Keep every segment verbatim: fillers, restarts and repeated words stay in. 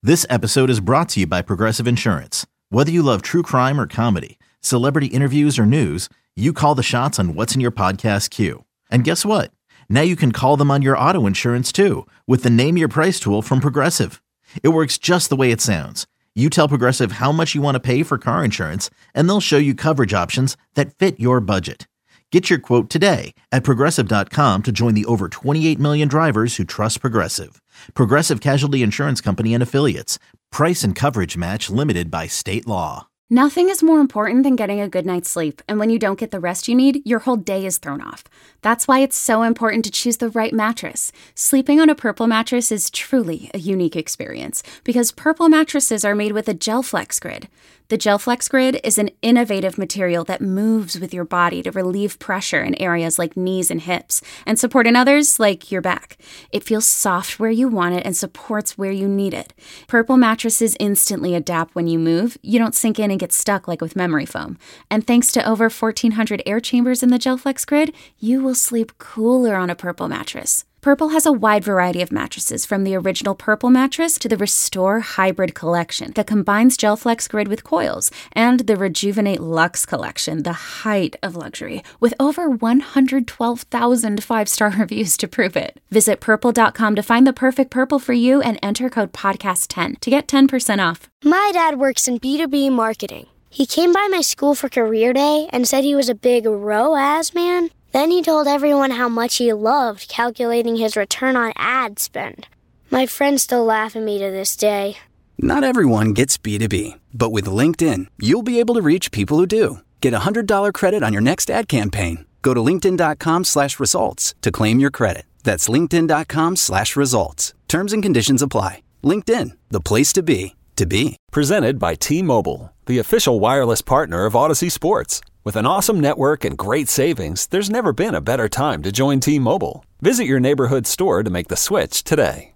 This episode is brought to you by Progressive Insurance. Whether you love true crime or comedy, celebrity interviews or news, you call the shots on what's in your podcast queue. And guess what? Now you can call them on your auto insurance too with the Name Your Price tool from Progressive. It works just the way it sounds. You tell Progressive how much you want to pay for car insurance, and they'll show you coverage options that fit your budget. Get your quote today at Progressive dot com to join the over twenty-eight million drivers who trust Progressive. Progressive Casualty Insurance Company and Affiliates. Price and coverage match limited by state law. Nothing is more important than getting a good night's sleep, and when you don't get the rest you need, your whole day is thrown off. That's why it's so important to choose the right mattress. Sleeping on a Purple mattress is truly a unique experience because Purple mattresses are made with a GelFlex grid. The GelFlex grid is an innovative material that moves with your body to relieve pressure in areas like knees and hips and support in others like your back. It feels soft where you want it and supports where you need it. Purple mattresses instantly adapt when you move. You don't sink in and get stuck like with memory foam. And thanks to over fourteen hundred air chambers in the GelFlex grid, you will sleep cooler on a Purple mattress. Purple has a wide variety of mattresses, from the original Purple mattress to the Restore Hybrid collection that combines GelFlex grid with coils, and the Rejuvenate Luxe collection, the height of luxury, with over one hundred twelve thousand five-star reviews to prove it. Visit purple dot com to find the perfect Purple for you and enter code podcast ten to get ten percent off. My dad works in B two B marketing. He came by my school for career day and said he was a big R O A S man. Then he told everyone how much he loved calculating his return on ad spend. My friends still laugh at me to this day. Not everyone gets B two B, but with LinkedIn, you'll be able to reach people who do. Get a one hundred dollars credit on your next ad campaign. Go to linkedin dot com slash results to claim your credit. That's linkedin dot com slash results. Terms and conditions apply. LinkedIn, the place to be, to be. Presented by T-Mobile, the official wireless partner of Odyssey Sports. With an awesome network and great savings, there's never been a better time to join T-Mobile. Visit your neighborhood store to make the switch today.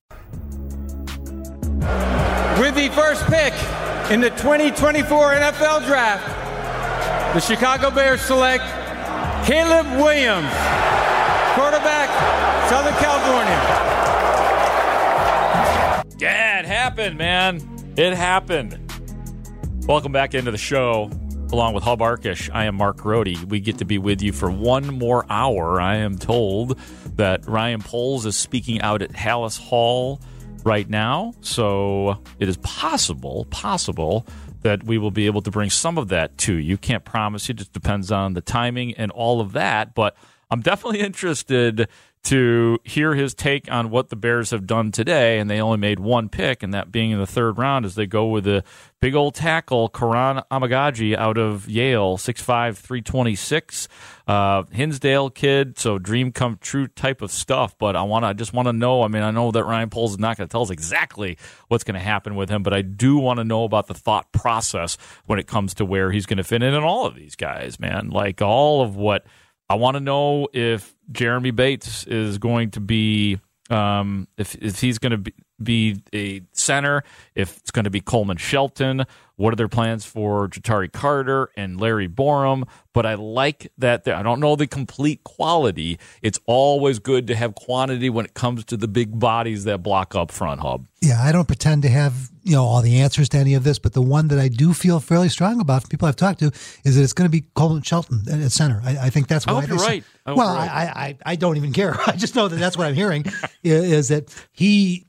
With the first pick in the twenty twenty-four N F L Draft, the Chicago Bears select Caleb Williams, quarterback, Southern California. Yeah, it happened, man. It happened. Welcome back into the show. Along with Hub Arkish, I am Mark Grody. We get to be with you for one more hour. I am told that Ryan Poles is speaking out at Halas Hall right now, so it is possible, possible that we will be able to bring some of that to you. Can't promise. It just depends on the timing and all of that, but I'm definitely interested to hear his take on what the Bears have done today, and they only made one pick, and that being in the third round as they go with the big old tackle, Karan Amagaji out of Yale, six five, three twenty-six, uh, Hinsdale kid, so dream come true type of stuff, but I want to, I just want to know, I mean, I know that Ryan Poles is not going to tell us exactly what's going to happen with him, but I do want to know about the thought process when it comes to where he's going to fit in in all of these guys, man, like all of what I want to know if Jeremy Bates is going to be, um, if if he's going to be, be a center, if it's going to be Coleman Shelton. What are their plans for Ja'Tari Carter and Larry Borum? But I like that. I don't know the complete quality. It's always good to have quantity when it comes to the big bodies that block up front, Hub. Yeah, I don't pretend to have, you know, all the answers to any of this, but the one that I do feel fairly strong about from people I've talked to is that it's going to be Coleman Shelton at center. I, I think that's what I hope you're right. I hope well, you're right. I, I I don't even care. I just know that that's what I'm hearing is, is that he.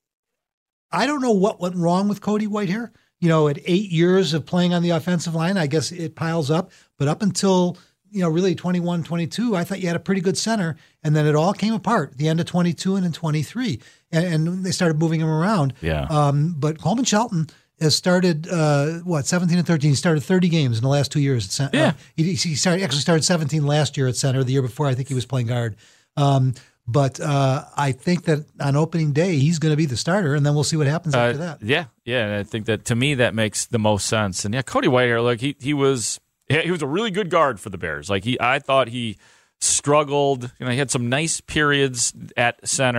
I don't know what went wrong with Cody Whitehair. You know, at eight years of playing on the offensive line, I guess it piles up. But up until, you know, really twenty-one, twenty-two, I thought you had a pretty good center. And then it all came apart at the end of twenty-two and in twenty-three. And, and they started moving him around. Yeah. Um, but Coleman Shelton has started, uh, what, seventeen and thirteen. He started thirty games in the last two years at center. Yeah. Uh, he, he started, actually started seventeen last year at center. The year before, I think he was playing guard. Um, But uh, I think that on opening day, he's going to be the starter, and then we'll see what happens uh, after that. Yeah, yeah, and I think that to me that makes the most sense. And yeah, Cody Whitehair, like he he was he was a really good guard for the Bears. Like he, I thought he struggled. You know, he had some nice periods at center.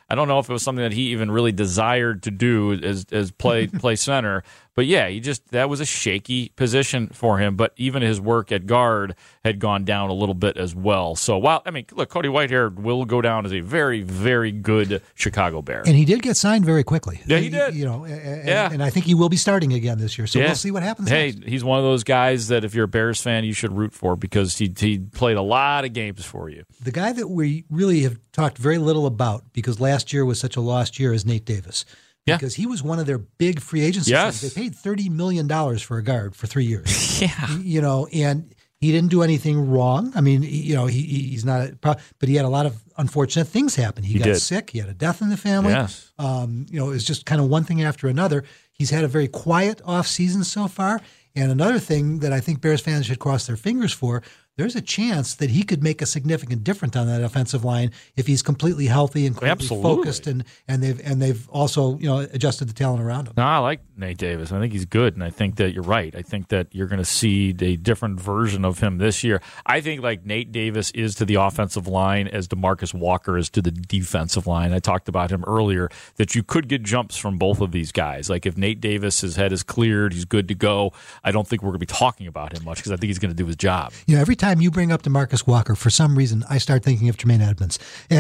I don't know if it was something that he even really desired to do as as play play center. But yeah, he just that was a shaky position for him. But even his work at guard had gone down a little bit as well. So while I mean, look, Cody Whitehair will go down as a very, very good Chicago Bear, and he did get signed very quickly. Yeah, he did. You know, and, yeah. and I think he will be starting again this year. So yeah. we'll see what happens. Hey, next. He's one of those guys that if you're a Bears fan, you should root for because he he played a lot of games for you. The guy that we really have talked very little about because last year was such a lost year is Nate Davis. Yeah. Because he was one of their big free agency yes. signings. They paid thirty million dollars for a guard for three years. yeah. You know, and he didn't do anything wrong. I mean, you know, he he's not, a, but he had a lot of unfortunate things happen. He, he got did. sick. He had a death in the family. Yes. Um, you know, it was just kind of one thing after another. He's had a very quiet off season so far. And another thing that I think Bears fans should cross their fingers for, there's a chance that he could make a significant difference on that offensive line if he's completely healthy and completely Absolutely. focused, and, and they've and they've also you know adjusted the talent around him. No, I like Nate Davis. I think he's good, and I think that you're right. I think that you're going to see a different version of him this year. I think like Nate Davis is to the offensive line as DeMarcus Walker is to the defensive line. I talked about him earlier that you could get jumps from both of these guys. Like if Nate Davis, his head is cleared, he's good to go. I don't think we're going to be talking about him much because I think he's going to do his job. You know, every time you bring up DeMarcus Walker, for some reason, I start thinking of Jermaine Edmonds.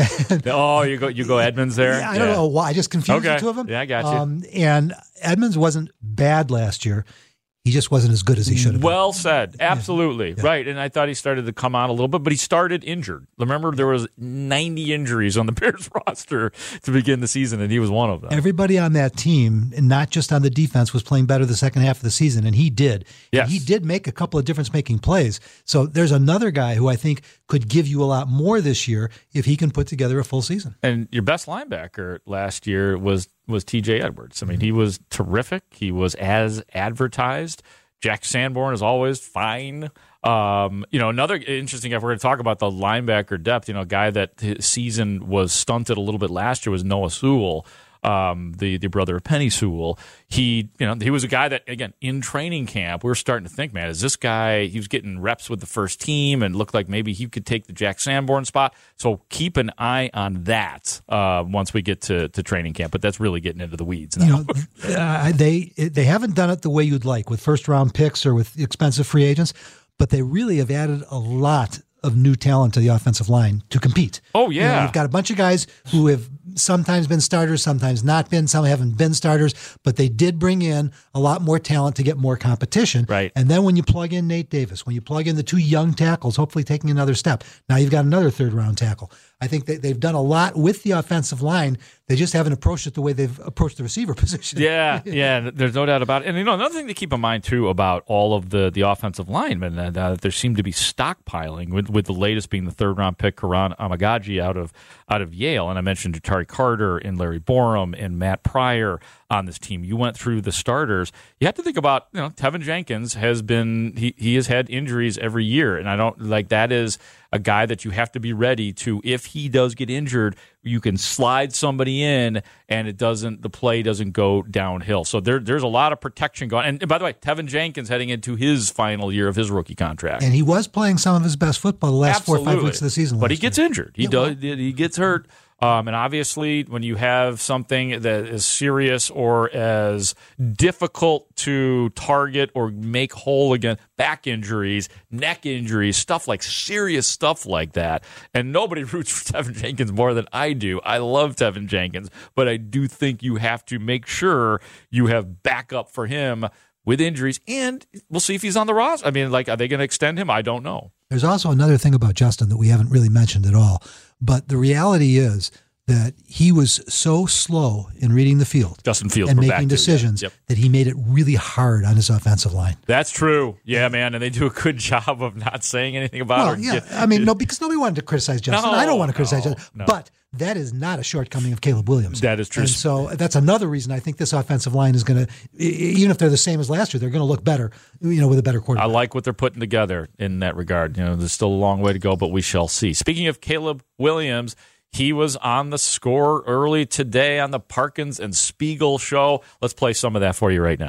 oh, you go you go Edmonds there? Yeah, I don't yeah. know why. I just confused okay. the two of them. Yeah, I got you. Um, and Edmonds wasn't bad last year. He just wasn't as good as he should have been. Well said. Absolutely. Yeah. Right. And I thought he started to come on a little bit, but he started injured. Remember, there was ninety injuries on the Bears roster to begin the season, and he was one of them. Everybody on that team, and not just on the defense, was playing better the second half of the season, and he did. Yes. And he did make a couple of difference-making plays. So there's another guy who I think could give you a lot more this year if he can put together a full season. And your best linebacker last year was was T J Edwards. I mean, he was terrific. He was as advertised. Jack Sanborn is always fine. Um, you know, another interesting, if we're going to talk about the linebacker depth, you know, a guy that his season was stunted a little bit last year was Noah Sewell. Um, the the brother of Penny Sewell. He, you know, he was a guy that, again, in training camp, we were starting to think, man, is this guy, he was getting reps with the first team and looked like maybe he could take the Jack Sanborn spot. So keep an eye on that uh, once we get to, to training camp. But that's really getting into the weeds now. You know, uh, they they haven't done it the way you'd like with first round picks or with expensive free agents, but they really have added a lot of new talent to the offensive line to compete. Oh, yeah. You know, you've got a bunch of guys who have sometimes been starters, sometimes not been, some haven't been starters, but they did bring in a lot more talent to get more competition. Right. And then when you plug in Nate Davis, when you plug in the two young tackles, hopefully taking another step, now you've got another third round tackle. I think that they've done a lot with the offensive line. They just haven't approached it the way they've approached the receiver position. Yeah, yeah, there's no doubt about it. And, you know, another thing to keep in mind, too, about all of the, the offensive linemen, uh, that there seem to be stockpiling, with, with the latest being the third-round pick, Karan Amagaji, out of out of Yale. And I mentioned Jatari Carter and Larry Borum and Matt Pryor on this team. You went through the starters. You have to think about, you know, Tevin Jenkins has been, he, he has had injuries every year. And I don't, like, that is a guy that you have to be ready to, if he does get injured, you can slide somebody in and it doesn't, the play doesn't go downhill. So there, there's a lot of protection going. And, and by the way, Tevin Jenkins heading into his final year of his rookie contract. And he was playing some of his best football the last Absolutely. four or five weeks of the season. But he year. gets injured. He yeah, does. well, He gets hurt. Um, and obviously, when you have something that is serious or as difficult to target or make whole again, back injuries, neck injuries, stuff like serious stuff like that, and nobody roots for Tevin Jenkins more than I do. I love Tevin Jenkins, but I do think you have to make sure you have backup for him with injuries, and we'll see if he's on the roster. I mean, like, are they going to extend him? I don't know. There's also another thing about Justin that we haven't really mentioned at all, but the reality is that he was so slow in reading the field, Justin Fields, and we're back making to, decisions yeah. Yep. that he made it really hard on his offensive line. That's true. Yeah, man, and they do a good job of not saying anything about well, it. Yeah, I mean, no, because nobody wanted to criticize Justin. No, I don't want to criticize no, Justin, no. but that is not a shortcoming of Caleb Williams. That is true. And so that's another reason I think this offensive line is going to, even if they're the same as last year, they're going to look better, you know, with a better quarterback. I like what they're putting together in that regard. You know, there's still a long way to go, but we shall see. Speaking of Caleb Williams, he was on the score early today on the Parkins and Spiegel show. Let's play some of that for you right now.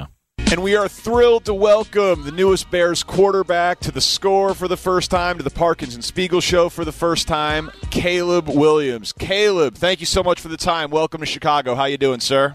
And we are thrilled to welcome the newest Bears quarterback to the Score for the first time, to the Parkins and Spiegel Show for the first time, Caleb Williams. Caleb, thank you so much for the time. Welcome to Chicago. How you doing, sir?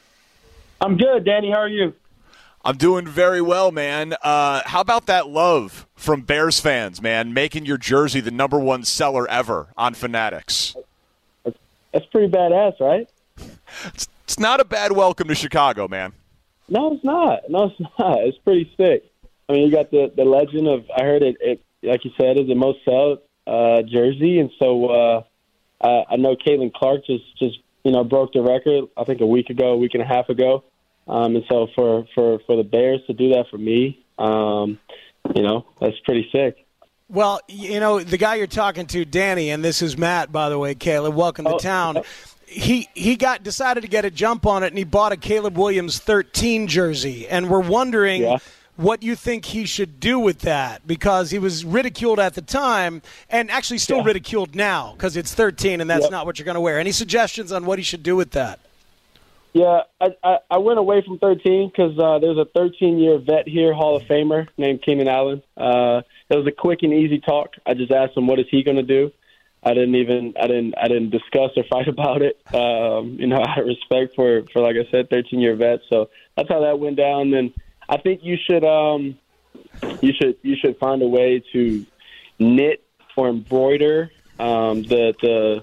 I'm good, Danny. How are you? I'm doing very well, man. Uh, how about that love from Bears fans, man, making your jersey the number one seller ever on Fanatics? That's pretty badass, right? It's, it's not a bad welcome to Chicago, man. No, it's not. No, it's not. It's pretty sick. I mean, you got the, the legend of, I heard it, it, like you said, is the most sold uh, jersey. And so uh, I, I know Caitlin Clark just, just, you know, broke the record, I think a week ago, a week and a half ago. Um, and so for, for, for the Bears to do that for me, um, you know, that's pretty sick. Well, you know, the guy you're talking to, Danny, and this is Matt, by the way, Caleb, welcome oh, to town. Oh. He he got decided to get a jump on it, and he bought a Caleb Williams thirteen jersey. And we're wondering yeah. what you think he should do with that, because he was ridiculed at the time and actually still yeah. ridiculed now because it's thirteen and that's yep. not what you're going to wear. Any suggestions on what he should do with that? Yeah, I, I, I went away from thirteen because uh, there's a thirteen-year vet here, Hall of Famer, named Keenan Allen. Uh, it was a quick and easy talk. I just asked him, what is he going to do? I didn't even I didn't I didn't discuss or fight about it. Um, you know, out of respect for, for like I said, thirteen year vet. So that's how that went down. And I think you should um, you should you should find a way to knit or embroider um, the the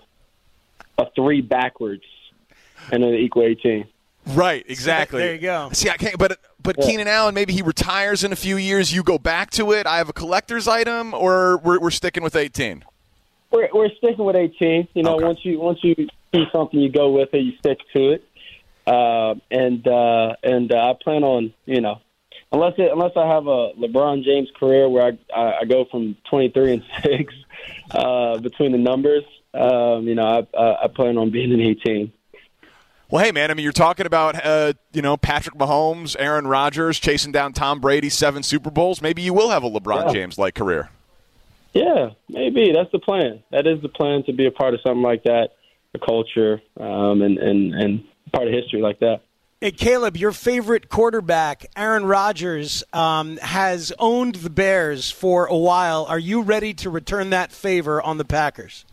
a three backwards and then equal eighteen. Right, exactly. There you go. See, I can't. But but Yeah. Keenan Allen, maybe he retires in a few years. You go back to it. I have a collector's item, or we're we're sticking with eighteen. We're we're sticking with eighteen. You know, Okay. once you once you see something, you go with it. You stick to it. Uh, and uh, and uh, I plan on, you know, unless it, unless I have a LeBron James career where I I, I go from twenty-three and six uh, between the numbers. Um, you know, I, I I plan on being an eighteen. Well, hey, man, I mean, you're talking about, uh, you know, Patrick Mahomes, Aaron Rodgers, chasing down Tom Brady, seven Super Bowls. Maybe you will have a LeBron Yeah. James-like career. Yeah, maybe. That's the plan. That is the plan, to be a part of something like that, the culture, um, and, and, and part of history like that. Hey, Caleb, your favorite quarterback, Aaron Rodgers, um, has owned the Bears for a while. Are you ready to return that favor on the Packers?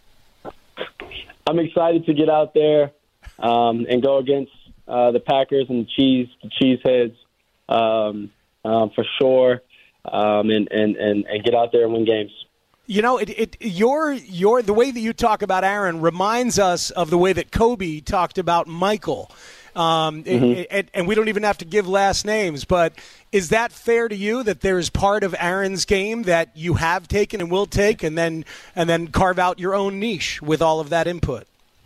I'm excited to get out there um, and go against uh, the Packers and the cheese, the cheeseheads, um, um, for sure, um, and, and, and, and get out there and win games. You know, it, it your your the way that you talk about Aaron reminds us of the way that Kobe talked about Michael. Um, Mm-hmm. it, it, and we don't even have to give last names, but is that fair to you that there's part of Aaron's game that you have taken and will take, and then and then carve out your own niche with all of that input?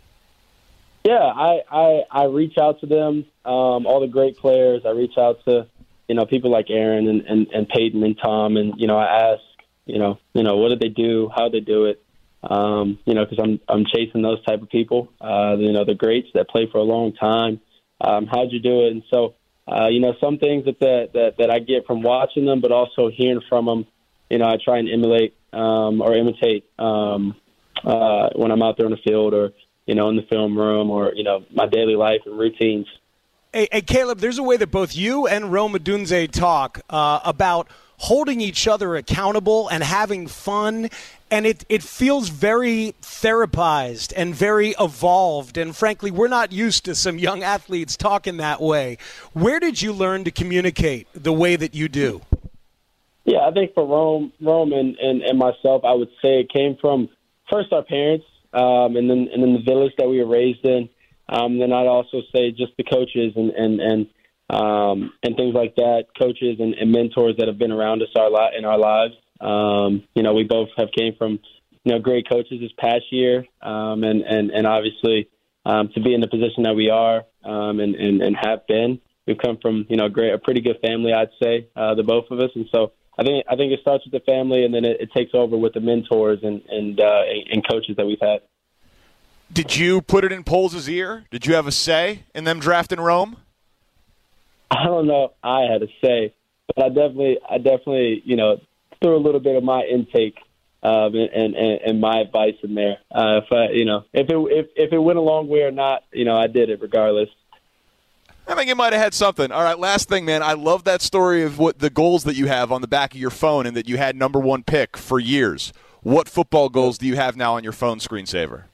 Yeah, I, I, I reach out to them, um, all the great players. I reach out to, you know, people like Aaron and, and, and Peyton and Tom, and, you know, I ask, you know, you know, what did they do? How did they do it? Um, you know, because I'm I'm chasing those type of people. Uh, you know, the greats that play for a long time. Um, how'd you do it? And so, uh, you know, some things that, that that that I get from watching them, but also hearing from them. You know, I try and emulate um, or imitate um, uh, when I'm out there on the field, or you know, in the film room, or you know, my daily life and routines. Hey, hey Caleb, there's a way that both you and Rome Odunze talk uh, about holding each other accountable and having fun, and it, it feels very therapized and very evolved, and frankly, we're not used to some young athletes talking that way. Where did you learn to communicate the way that you do? Yeah, I think for Rome, Rome and, and, and myself, I would say it came from first our parents, um, and then and then the village that we were raised in. Um, then I'd also say just the coaches and and and um, and things like that, coaches and, and mentors that have been around us our li- in our lives. Um, you know, we both have came from you know great coaches this past year, um, and and and obviously um, to be in the position that we are um, and, and and have been, we've come from you know great a pretty good family, I'd say, uh, the both of us, and so. I think I think it starts with the family, and then it, it takes over with the mentors and and, uh, and coaches that we've had. Did you put it in Poles' ear? Did you have a say in them drafting Rome? I don't know if I had a say, but I definitely I definitely you know threw a little bit of my intake um, and, and and my advice in there. Uh, if I, you know if it if if it went a long way or not, you know I did it regardless. I think it might have had something. All right, last thing, man. I love that story of what the goals that you have on the back of your phone and that you had number one pick for years. What football goals do you have now on your phone screensaver?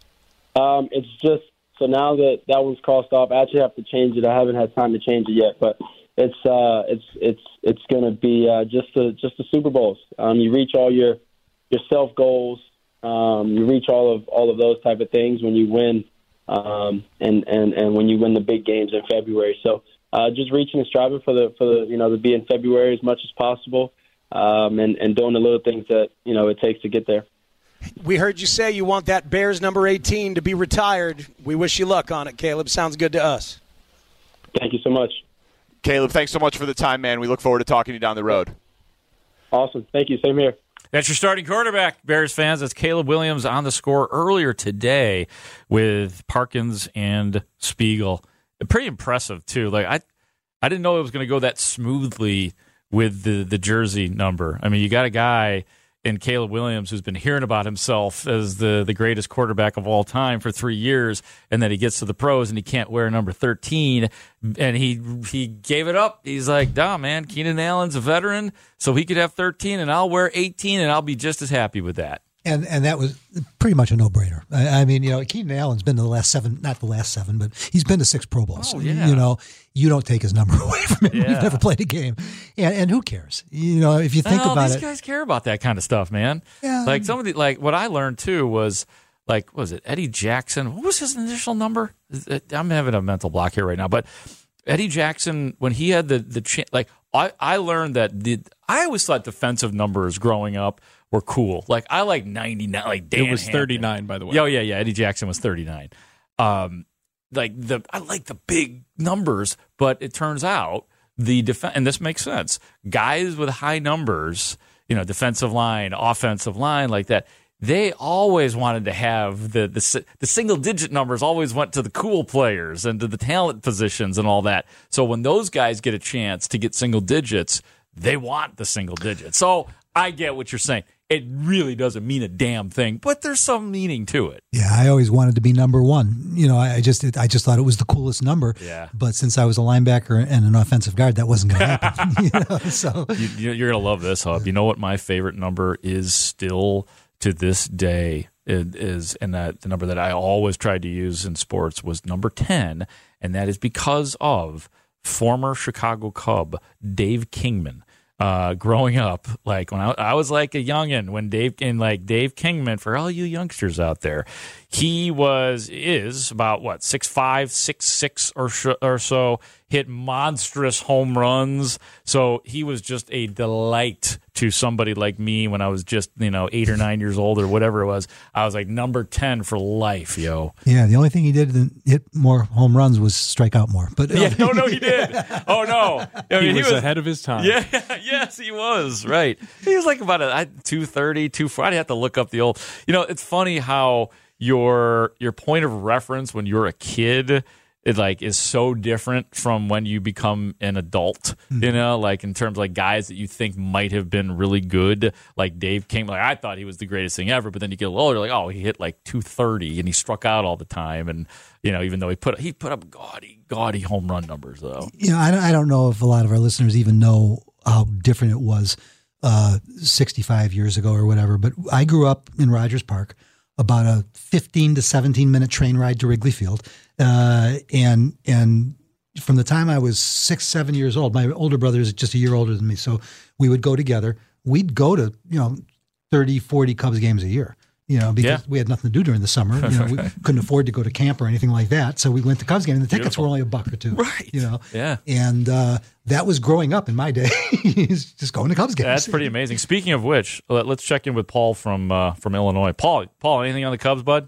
Um, it's just so now that that one's crossed off, I actually have to change it. I haven't had time to change it yet, but it's uh, it's it's it's going to be uh, just the just the Super Bowls. Um, you reach all your your self goals. Um, you reach all of all of those type of things when you win, um, and and and when you win the big games in February. So uh, just reaching and striving for the for the you know to be in February as much as possible, um, and and doing the little things that you know it takes to get there. We heard you say you want that Bears number eighteen to be retired. We wish you luck on it, Caleb. Sounds good to us. Thank you so much. Caleb, thanks so much for the time, man. We look forward to talking to you down the road. Awesome. Thank you. Same here. That's your starting quarterback, Bears fans. That's Caleb Williams on the score earlier today with Parkins and Spiegel. Pretty impressive, too. Like I I didn't know it was going to go that smoothly with the, the jersey number. I mean, you got a guy in Caleb Williams who's been hearing about himself as the, the greatest quarterback of all time for three years, and then he gets to the pros and he can't wear number thirteen, and he he gave it up. He's like, nah, man, Keenan Allen's a veteran, so he could have thirteen, and I'll wear eighteen, and I'll be just as happy with that. And and that was pretty much a no-brainer. I, I mean, you know, Keenan Allen's been to the last seven, not the last seven, but he's been to six Pro Bowls. Oh, yeah. You know, you don't take his number away from him. Yeah. You've never played a game. And, and who cares? You know, if you think oh, about these it. These guys care about that kind of stuff, man. Yeah. Like some of the, like what I learned, too, was, like, what was it, Eddie Jackson? What was his initial number? I'm having a mental block here right now. But Eddie Jackson, when he had the, the cha- like, I, I learned that the, I always thought defensive numbers growing up were cool. Like I like ninety-nine. Like Dan it was Hampton. thirty-nine, by the way. Oh yeah, yeah. Eddie Jackson was thirty-nine. Um, like the I like the big numbers, but it turns out the defense, and this makes sense. Guys with high numbers, you know, defensive line, offensive line, like that. They always wanted to have the the, the single digit numbers. Always went to the cool players and to the talent positions and all that. So when those guys get a chance to get single digits, they want the single digits. So I get what you're saying. It really doesn't mean a damn thing, but there's some meaning to it. Yeah, I always wanted to be number one. You know, I just I just thought it was the coolest number. Yeah. But since I was a linebacker and an offensive guard, that wasn't going to happen. you know, so you, you're going to love this, Hub. You know what my favorite number is still to this day? It is, and that the number that I always tried to use in sports was number ten, and that is because of former Chicago Cub Dave Kingman. Uh, growing up, like when I, I was like a youngin, when Dave and like Dave Kingman, for all you youngsters out there, he was is about what six five, six six or sh- or so, hit monstrous home runs. So he was just a delight to somebody like me when I was just you know eight or nine years old or whatever it was. I was like number ten for life, yo. Yeah, the only thing he did to hit more home runs was strike out more. But yeah, no, no, he did. Oh no, I mean, he, was he was ahead of his time. Yeah, yes, he was. Right, he was like about a two thirty, two forty. I'd have to look up the old. You know, it's funny how your your point of reference when you're a kid, it like is so different from when you become an adult. Mm-hmm. You know, like in terms of like guys that you think might have been really good, like Dave King. Like I thought he was the greatest thing ever, but then you get a little older, like oh, he hit like two thirty and he struck out all the time, and you know, even though he put he put up gaudy gaudy home run numbers though. You know, I don't, I don't know if a lot of our listeners even know how different it was uh, sixty-five years ago or whatever. But I grew up in Rogers Park, about a fifteen to seventeen minute train ride to Wrigley Field. Uh, and, and from the time I was six, seven years old, my older brother is just a year older than me. So we would go together. We'd go to, you know, thirty, forty Cubs games a year, you know, because yeah. we had nothing to do during the summer. You know, we couldn't afford to go to camp or anything like that. So we went to Cubs games, and the tickets Beautiful. were only a buck or two. Right. You know? Yeah. And, uh, that was growing up in my day. Just going to Cubs games. That's pretty amazing. Speaking of which, let, let's check in with Paul from uh, from Illinois. Paul, Paul, anything on the Cubs, bud?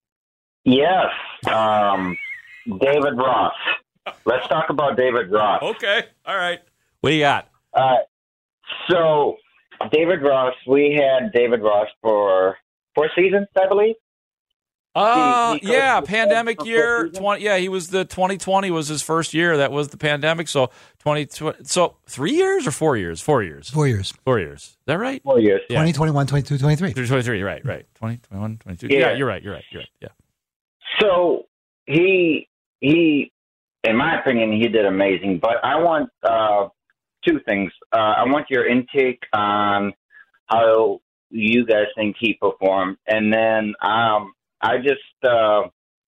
Yes. Um, David Ross. Let's talk about David Ross. Okay. All right. What do you got? Uh, so, David Ross, we had David Ross for four seasons, I believe. Uh, He- he yeah, coached pandemic for year. four seasons? twenty Yeah, he was the twenty twenty was his first year. That was the pandemic. So twenty So three years or four years? Four years. Four years. Four years. Is that right? Four years. Yeah. twenty, twenty-one, twenty-two, twenty-three. twenty-three Right, right. twenty, twenty-one, twenty-two Yeah. Yeah, you're right. You're right. You're right. Yeah. So he he in my opinion, he did amazing. But I want uh, two things. Uh, I want your intake on how you guys think he performed, and then um, I just uh,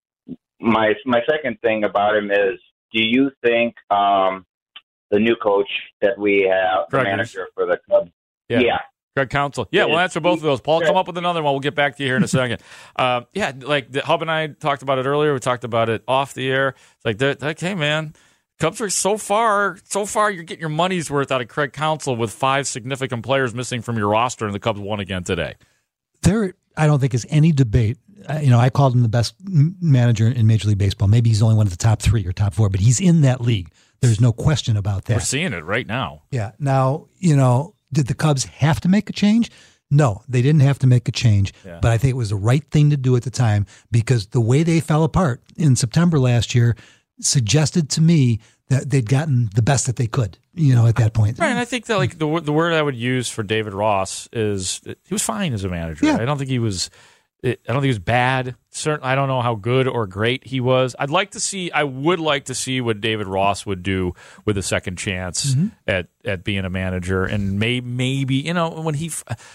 my my second thing about him is, do you think um, the new coach that we have, the Greg manager is. for the club, Yeah. yeah. Greg Counsell. Yeah, we'll answer both of those. Paul, come up with another one. We'll get back to you here in a second. uh, yeah, like the, Hub and I talked about it earlier. We talked about it off the air. It's like, they're, like, hey, man, Cubs are so far, so far, you're getting your money's worth out of Craig Counsell with five significant players missing from your roster, and the Cubs won again today. There, I don't think is any debate. Uh, you know, I called him the best m- manager in Major League Baseball. Maybe he's only one of the top three or top four, but he's in that league. There's no question about that. We're seeing it right now. Yeah. Now, you know, did the Cubs have to make a change? No, they didn't have to make a change, Yeah. but I think it was the right thing to do at the time, because the way they fell apart in September last year suggested to me that they'd gotten the best that they could, you know, at that point. Right, and I think that like the the word I would use for David Ross is he was fine as a manager. Yeah. I don't think he was. I don't think he was bad. Certainly, I don't know how good or great he was. I'd like to see. I would like to see what David Ross would do with a second chance Mm-hmm. at at being a manager, and may, maybe you know when he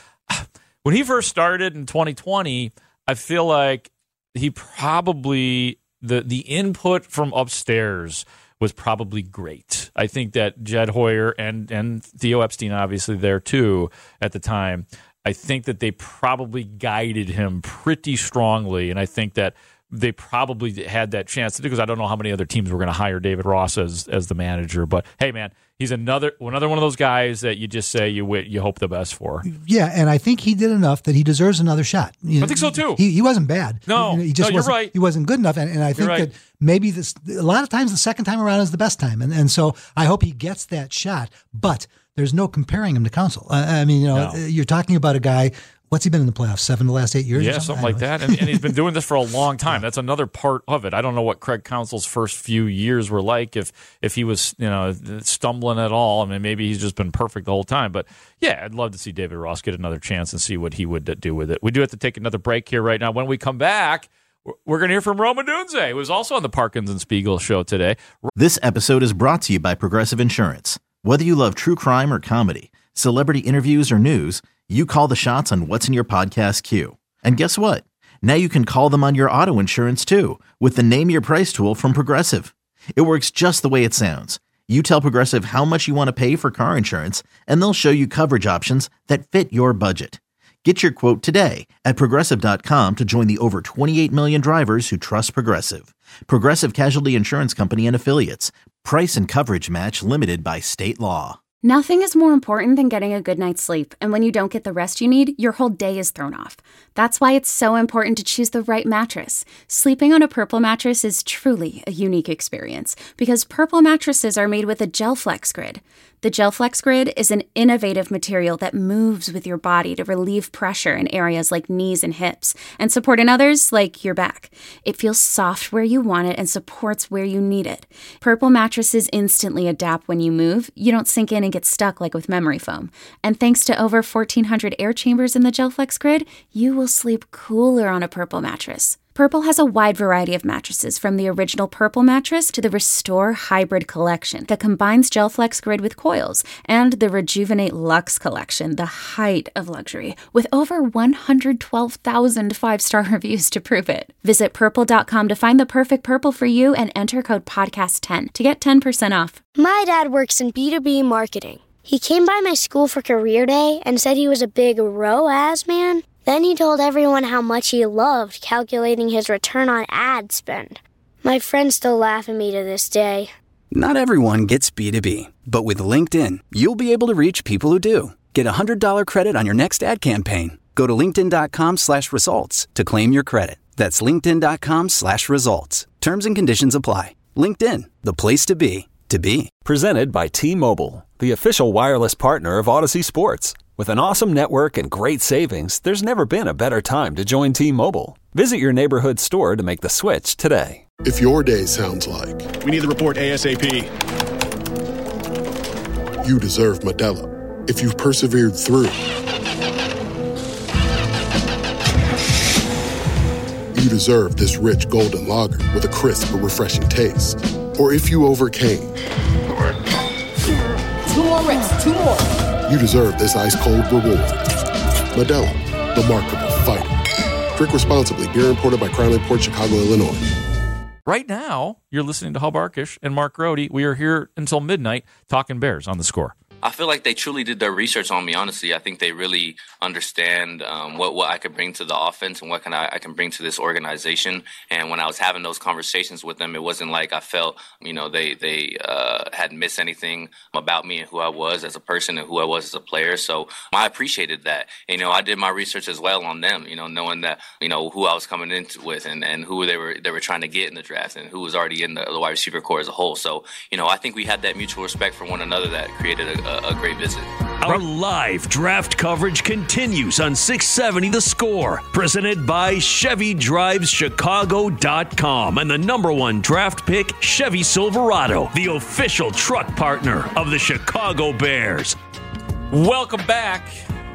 when he first started in twenty twenty, I feel like he probably the the input from upstairs was probably great. I think that Jed Hoyer and and Theo Epstein obviously there too at the time. I think that they probably guided him pretty strongly, and I think that they probably had that chance to do, because I don't know how many other teams were going to hire David Ross as as the manager. But hey, man, he's another another one of those guys that you just say you you hope the best for. Yeah, and I think he did enough that he deserves another shot. You know, I think so too. He, he wasn't bad. No, You know, he just no, you're wasn't, right. He wasn't good enough, and, and I think right. that maybe this a lot of times the second time around is the best time, and and so I hope he gets that shot. But there's no comparing him to Counsell. I, I mean, you know, No. you're talking about a guy. What's he been in the playoffs? Seven the last eight years? Yeah, or something, something like Anyway. that. And, and he's been doing this for a long time. That's another part of it. I don't know what Craig Counsell's first few years were like, if if he was, you know, stumbling at all. I mean, maybe he's just been perfect the whole time. But yeah, I'd love to see David Ross get another chance and see what he would do with it. We do have to take another break here right now. When we come back, we're going to hear from Rome Odunze, who was also on the Parkins and Spiegel show today. This episode is brought to you by Progressive Insurance. Whether you love true crime or comedy, celebrity interviews or news, you call the shots on what's in your podcast queue. And guess what? Now you can call them on your auto insurance too, with the Name Your Price tool from Progressive. It works just the way it sounds. You tell Progressive how much you want to pay for car insurance, and they'll show you coverage options that fit your budget. Get your quote today at Progressive dot com to join the over twenty-eight million drivers who trust Progressive. Progressive Casualty Insurance Company and Affiliates. Price and coverage match limited by state law. Nothing is more important than getting a good night's sleep, and when you don't get the rest you need, your whole day is thrown off. That's why it's so important to choose the right mattress. Sleeping on a Purple mattress is truly a unique experience, because Purple mattresses are made with a GelFlex Grid. The GelFlex Grid is an innovative material that moves with your body to relieve pressure in areas like knees and hips, and support in others like your back. It feels soft where you want it and supports where you need it. Purple mattresses instantly adapt when you move. You don't sink in and get stuck like with memory foam. And thanks to over fourteen hundred air chambers in the GelFlex Grid, you will sleep cooler on a Purple mattress. Purple has a wide variety of mattresses, from the original Purple mattress to the Restore Hybrid collection that combines GelFlex Grid with coils, and the Rejuvenate Luxe collection, the height of luxury, with over one hundred twelve thousand five-star reviews to prove it. Visit purple dot com to find the perfect Purple for you and enter code podcast ten to get ten percent off. My dad works in B two B marketing. He came by my school for career day and said he was a big R O A S man. Then he told everyone how much he loved calculating his return on ad spend. My friends still laugh at me to this day. Not everyone gets B two B, but with LinkedIn, you'll be able to reach people who do. Get a one hundred dollars credit on your next ad campaign. Go to linkedin dot com slash results to claim your credit. That's linkedin dot com slash results. Terms and conditions apply. LinkedIn, the place to be, to be. Presented by T-Mobile, the official wireless partner of Odyssey Sports. With an awesome network and great savings, there's never been a better time to join T-Mobile. Visit your neighborhood store to make the switch today. If your day sounds like... We need the report ASAP. You deserve Modelo. If you've persevered through... You deserve this rich golden lager with a crisp but refreshing taste. or if you overcame. Two more reps, two more. You deserve this ice-cold reward. Modelo, the Markable Fighter. Drink responsibly. Beer imported by Crown Imports, Chicago, Illinois. Right now, you're listening to Hub Arkush and Mark Grote. We are here until midnight talking Bears on The Score. I feel like they truly did their research on me, honestly. I think they really understand um, what, what I could bring to the offense and what can I, I can bring to this organization. And when I was having those conversations with them, it wasn't like I felt, you know, they, they uh, had missed anything about me and who I was as a person and who I was as a player. So I appreciated that. You know, I did my research as well on them, you know, knowing that, you know, who I was coming in with and, and who they were they were trying to get in the draft and who was already in the, the wide receiver core as a whole. So, you know, I think we had that mutual respect for one another that created a, a great visit. Our live draft coverage continues on six seventy The Score, presented by Chevy Drives Chicago dot com and the number one draft pick, Chevy Silverado, the official truck partner of the Chicago Bears. Welcome back.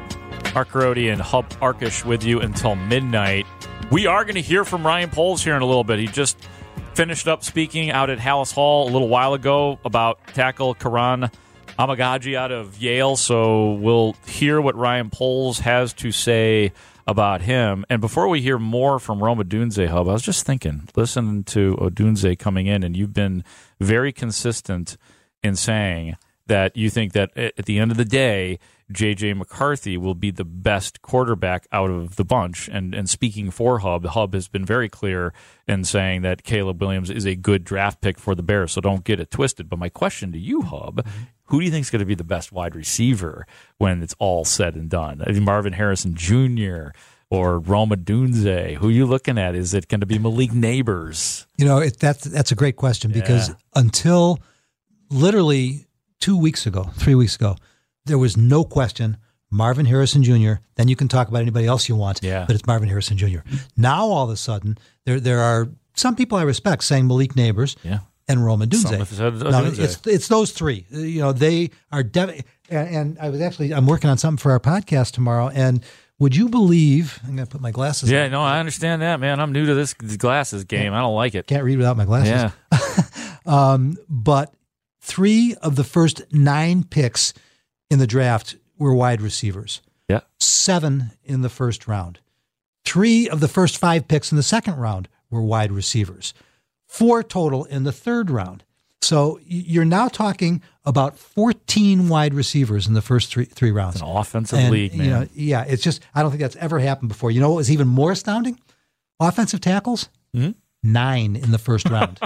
Mark Grote and Hub Arkush with you until midnight. We are going to hear from Ryan Poles here in a little bit. He just finished up speaking out at Hallis Hall a little while ago about tackle Karan Amagaji out of Yale, so we'll hear what Ryan Poles has to say about him. And before we hear more from Rome Odunze, Hub, I was just thinking, listening to Odunze coming in, and you've been very consistent in saying that you think that at the end of the day, J J McCarthy will be the best quarterback out of the bunch. And, and speaking for Hub, Hub has been very clear in saying that Caleb Williams is a good draft pick for the Bears, so don't get it twisted. But my question to you, Hub, mm-hmm. who do you think is going to be the best wide receiver when it's all said and done? I mean, Marvin Harrison Junior or Rome Odunze? Who are you looking at? Is it going to be Malik Neighbors? You know, it, that's, that's a great question because yeah. until literally two weeks ago, three weeks ago, there was no question Marvin Harrison Junior Then you can talk about anybody else you want, yeah. but it's Marvin Harrison Junior Now, all of a sudden, there there are some people I respect saying Malik Neighbors yeah. and Rome Odunze. Now, it's, it's those three. You know, they are dev- and, and I was actually, I'm working on something for our podcast tomorrow, and would you believe, I'm going to put my glasses yeah, on. no, I understand that, man. I'm new to this glasses game. I don't like it. Can't read without my glasses. Yeah. um, but three of the first nine picks in the draft were wide receivers. Yeah. Seven in the first round. Three of the first five picks in the second round were wide receivers. Four total in the third round. So you're now talking about fourteen wide receivers in the first three three rounds. It's an offensive and, league, man. You know, yeah, it's just, I don't think that's ever happened before. You know what was even more astounding? Offensive tackles, mm-hmm. nine in the first round.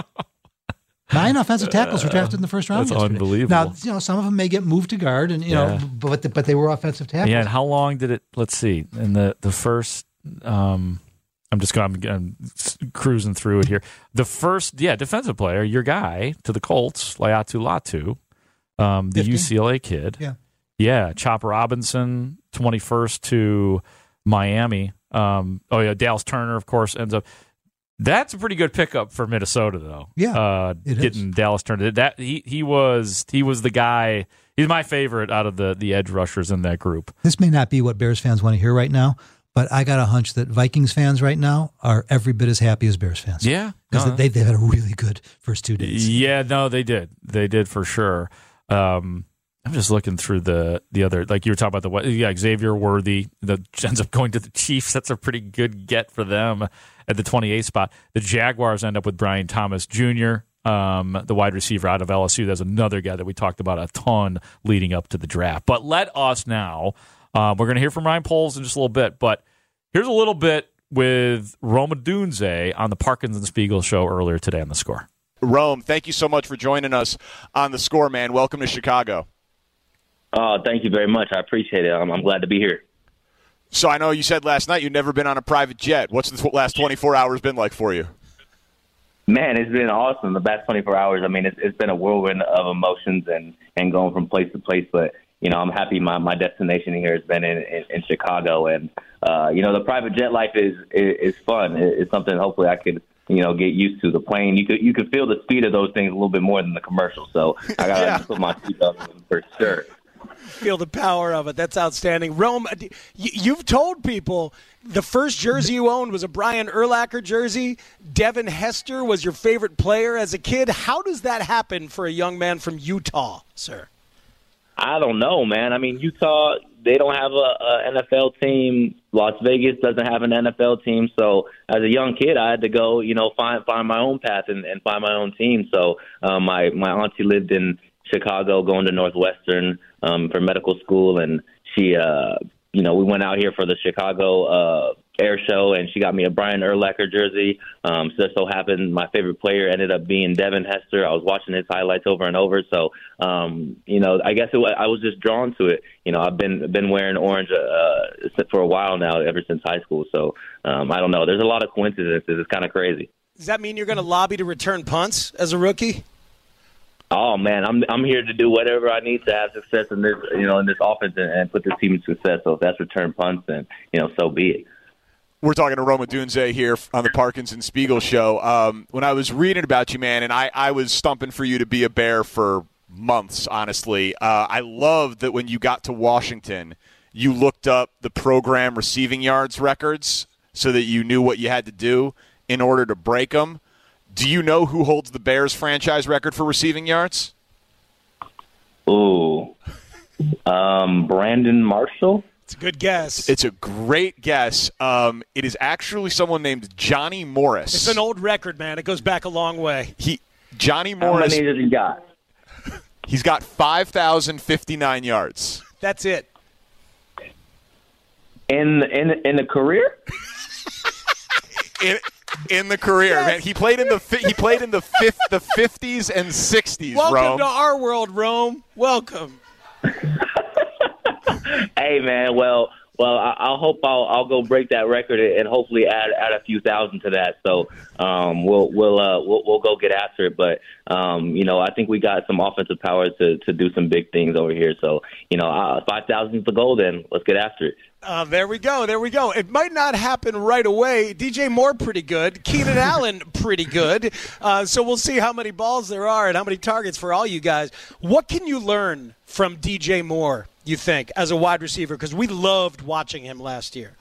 Nine offensive tackles were drafted in the first round. That's yesterday. Unbelievable. Now, you know, some of them may get moved to guard, and you yeah. know, but the, but they were offensive tackles. Yeah, and how long did it? Let's see. In the the first, um, I'm just going. I'm, I'm cruising through it here. The first, yeah, defensive player, your guy to the Colts, Laiatu Latu, um, the fifteen U C L A kid. Yeah, yeah, Chop Robinson, twenty-first to Miami. Um, oh yeah, Dallas Turner, of course, ends up. That's a pretty good pickup for Minnesota, though. Yeah, uh, getting is. Dallas Turner. That he he was he was the guy. He's my favorite out of the the edge rushers in that group. This may not be what Bears fans want to hear right now, but I got a hunch that Vikings fans right now are every bit as happy as Bears fans. Yeah, because no. they they had a really good first two days. Yeah, no, they did. They did for sure. Um, I'm just looking through the the other, like you were talking about the yeah Xavier Worthy that ends up going to the Chiefs. That's a pretty good get for them at the twenty-eighth spot. The Jaguars end up with Brian Thomas Junior, um, the wide receiver out of L S U. That's another guy that we talked about a ton leading up to the draft. But let us now, uh, we're going to hear from Ryan Poles in just a little bit, but here's a little bit with Rome Odunze on the Parkins and Spiegel show earlier today on The Score. Rome, thank you so much for joining us on The Score, man. Welcome to Chicago. Oh, thank you very much. I appreciate it. I'm, I'm glad to be here. So I know you said last night you've never been on a private jet. What's the last twenty-four hours been like for you? Man, it's been awesome. The past twenty-four hours, I mean, it's, it's been a whirlwind of emotions and, and going from place to place. But, you know, I'm happy my, my destination here has been in, in, in Chicago. And, uh, you know, the private jet life is is, is fun. It's something hopefully I could, you know, get used to. The plane, you could you could feel the speed of those things a little bit more than the commercial. So I got to yeah. put my seatbelt on for sure. Feel the power of it. That's outstanding. Rome, you've told people the first jersey you owned was a Brian Urlacher jersey. Devin Hester was your favorite player as a kid. How does that happen for a young man from Utah, sir? I don't know, man. I mean, Utah, they don't have a, a N F L team. Las Vegas doesn't have an N F L team. So as a young kid, I had to go, you know, find find my own path and, and find my own team. So um, my, my auntie lived in Chicago going to Northwestern um, for medical school, and she, uh, you know, we went out here for the Chicago uh, Air Show, and she got me a Brian Urlacher jersey. Um, so just so happened my favorite player ended up being Devin Hester. I was watching his highlights over and over. So, um, you know, I guess it, I was just drawn to it. You know, I've been been wearing orange uh, for a while now, ever since high school. So um, I don't know. There's a lot of coincidences. It's kind of crazy. Does that mean you're going to lobby to return punts as a rookie? Oh man, I'm I'm here to do whatever I need to have success in this, you know, in this offense and, and put this team in success. So if that's return punts, then you know, so be it. We're talking to Rome Odunze here on the Parkins and Spiegel show. Um, when I was reading about you, man, and I, I was stumping for you to be a Bear for months, honestly. Uh, I loved that when you got to Washington, you looked up the program receiving yards records so that you knew what you had to do in order to break them. Do you know who holds the Bears franchise record for receiving yards? Ooh, um, Brandon Marshall. It's a good guess. It's a great guess. Um, it is actually someone named Johnny Morris. It's an old record, man. It goes back a long way. He, Johnny Morris. How many does he got? He's got five thousand fifty-nine yards. That's it. In in in the career? in, in the career, yes. Man. He played in the he played in the fifth, the fifties and sixties. Welcome Rome. to our world, Rome. Welcome. Hey man, well, well, I, I hope I'll I'll go break that record and hopefully add add a few thousand to that. So um, we'll we'll uh we'll, we'll go get after it. But um, you know, I think we got some offensive power to to do some big things over here. So you know, uh, five thousand is the goal. Then let's get after it. Uh, there we go. There we go. It might not happen right away. D J Moore, pretty good. Keenan Allen, pretty good. Uh, so we'll see how many balls there are and how many targets for all you guys. What can you learn from D J Moore, you think, as a wide receiver? Because we loved watching him last year.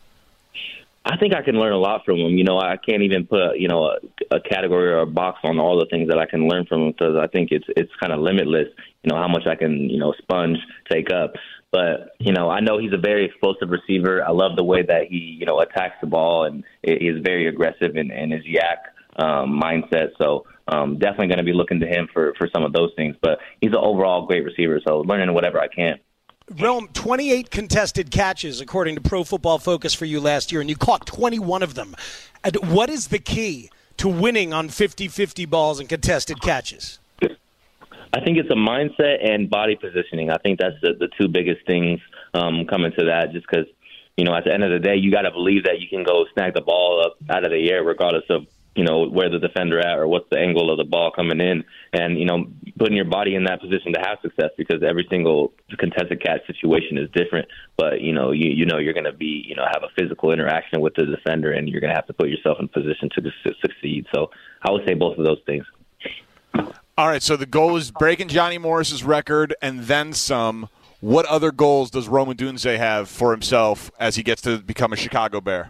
I think I can learn a lot from him. You know, I can't even put, you know, a, a category or a box on all the things that I can learn from him because I think it's it's kind of limitless, you know, how much I can, you know, sponge, take up. But, you know, I know he's a very explosive receiver. I love the way that he, you know, attacks the ball and is very aggressive in, in his yak um, mindset. So um, definitely going to be looking to him for, for some of those things. But he's an overall great receiver, so learning whatever I can. Rome, twenty-eight contested catches, according to Pro Football Focus for you last year, and you caught twenty-one of them. And what is the key to winning on fifty-fifty balls and contested catches? I think it's a mindset and body positioning. I think that's the, the two biggest things um, coming to that just because, you know, at the end of the day, you got to believe that you can go snag the ball up out of the air regardless of, you know, where the defender at or what's the angle of the ball coming in. And, you know, putting your body in that position to have success because every single contested catch situation is different. But, you know, you, you know you're going to be, you know, have a physical interaction with the defender and you're going to have to put yourself in position to succeed. So I would say both of those things. All right, so the goal is breaking Johnny Morris's record and then some. What other goals does Rome Odunze have for himself as he gets to become a Chicago Bear?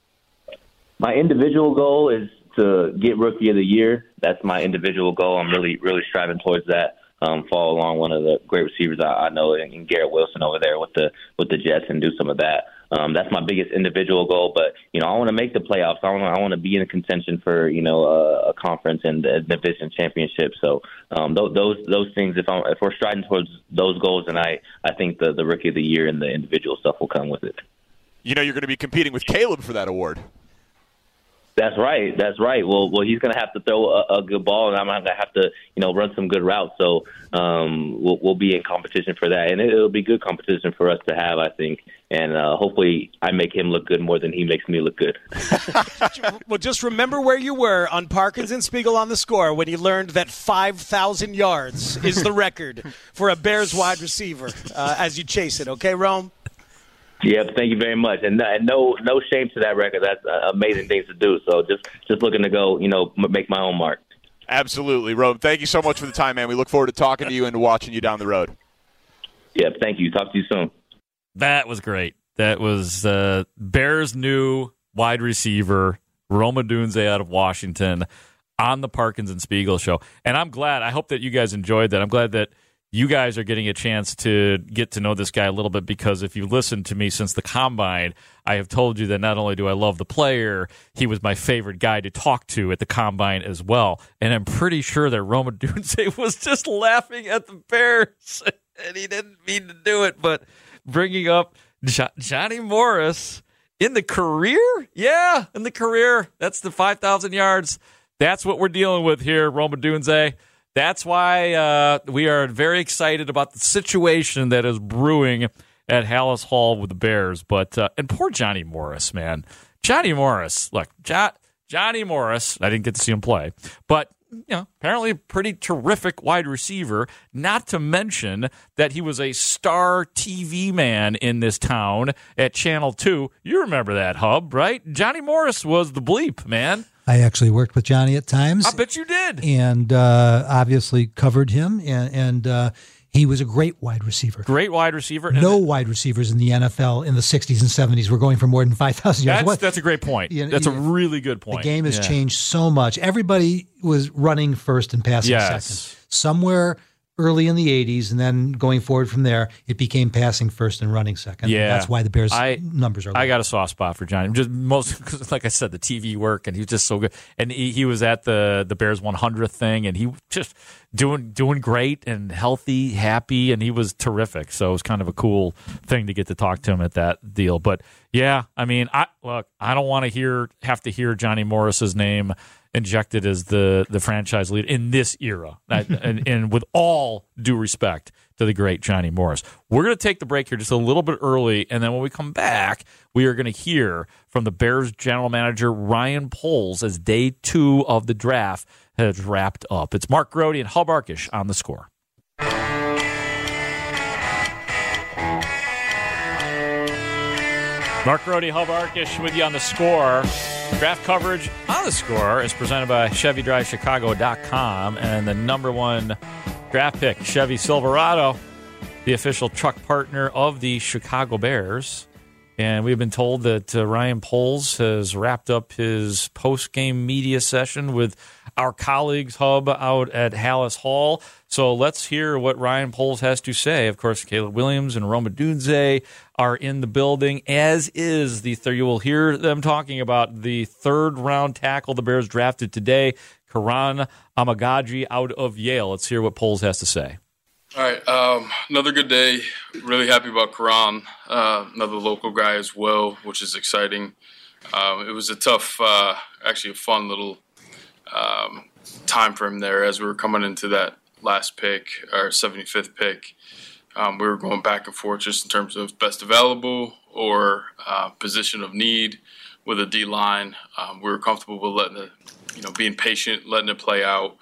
My individual goal is to get Rookie of the Year. That's my individual goal. I'm really, really striving towards that. Um, follow along one of the great receivers I, I know in Garrett Wilson over there with the with the Jets and do some of that. Um, that's my biggest individual goal. But you know, I want to make the playoffs. I want I want to be in contention for you know a, a conference and a division championship. So um, those those those things. If I'm, if we're striding towards those goals, then I I think the the Rookie of the Year and the individual stuff will come with it. You know, you're going to be competing with Caleb for that award. That's right. That's right. Well, well, he's going to have to throw a, a good ball, and I'm going to have to, you know, run some good routes. So um, we'll, we'll be in competition for that, and it, it'll be good competition for us to have, I think. And uh, hopefully, I make him look good more than he makes me look good. Well, just remember where you were on Parkins and Spiegel on the Score when you learned that five thousand yards is the record for a Bears wide receiver uh, as you chase it. Okay, Rome? Yeah, thank you very much, and, and no, no shame to that record. That's uh, amazing things to do. So just, just looking to go, you know, make my own mark. Absolutely, Rome. Thank you so much for the time, man. We look forward to talking to you and watching you down the road. Yeah, thank you. Talk to you soon. That was great. That was uh, Bears' new wide receiver, Rome Odunze out of Washington, on the Parkins and Spiegel show. And I'm glad. I hope that you guys enjoyed that. I'm glad that you guys are getting a chance to get to know this guy a little bit, because if you listened to me since the Combine, I have told you that not only do I love the player, he was my favorite guy to talk to at the Combine as well. And I'm pretty sure that Rome Odunze was just laughing at the Bears, and he didn't mean to do it, but bringing up jo- Johnny Morris in the career? Yeah, in the career. That's the five thousand yards. That's what we're dealing with here, Rome Odunze. That's why uh, we are very excited about the situation that is brewing at Halas Hall with the Bears. But uh, and poor Johnny Morris, man. Johnny Morris. Look, jo- Johnny Morris, I didn't get to see him play, but you know, apparently a pretty terrific wide receiver, not to mention that he was a star T V man in this town at Channel two. You remember that, Hub, right? Johnny Morris was the bleep, man. I actually worked with Johnny at times. I bet you did. And uh, obviously covered him, and, and uh, he was a great wide receiver. Great wide receiver. No wide receivers in the N F L in the sixties and seventies were going for more than five thousand yards. That's, what? that's a great point. You know, that's a you, really good point. The game has yeah. changed so much. Everybody was running first and passing yes. second. Somewhere early in the eighties, and then going forward from there, it became passing first and running second. Yeah, and that's why the Bears' I, numbers are low. I got a soft spot for Johnny. Just most, cause like I said, the T V work, and he was just so good. And he, he was at the the Bears one hundredth thing, and he was just doing doing great and healthy, happy, and he was terrific. So it was kind of a cool thing to get to talk to him at that deal. But yeah, I mean, I look, I don't want to hear have to hear Johnny Morris's name injected as the, the franchise leader in this era. and, and with all due respect to the great Johnny Morris. We're going to take the break here just a little bit early, and then when we come back, we are going to hear from the Bears general manager, Ryan Poles, as day two of the draft has wrapped up. It's Mark Grote and Hub Arkush on The Score. Mark Grote, Hub Arkush with you on The Score. Draft coverage on The Score is presented by Chevy Drive Chicago dot com, and the number one draft pick, Chevy Silverado, the official truck partner of the Chicago Bears. And we've been told that uh, Ryan Poles has wrapped up his post-game media session with our colleagues, Hub, out at Halas Hall. So let's hear what Ryan Poles has to say. Of course, Caleb Williams and Rome Odunze are in the building, as is the third. You will hear them talking about the third-round tackle the Bears drafted today, Karan Amagadji out of Yale. Let's hear what Poles has to say. All right, um, another good day. Really happy about Karan, uh, another local guy as well, which is exciting. Um, it was a tough, uh, actually a fun little um, time for him there as we were coming into that last pick, our seventy-fifth pick. Um, we were going back and forth just in terms of best available or uh, position of need with a D-line. Um, we were comfortable with letting it, you know, being patient, letting it play out.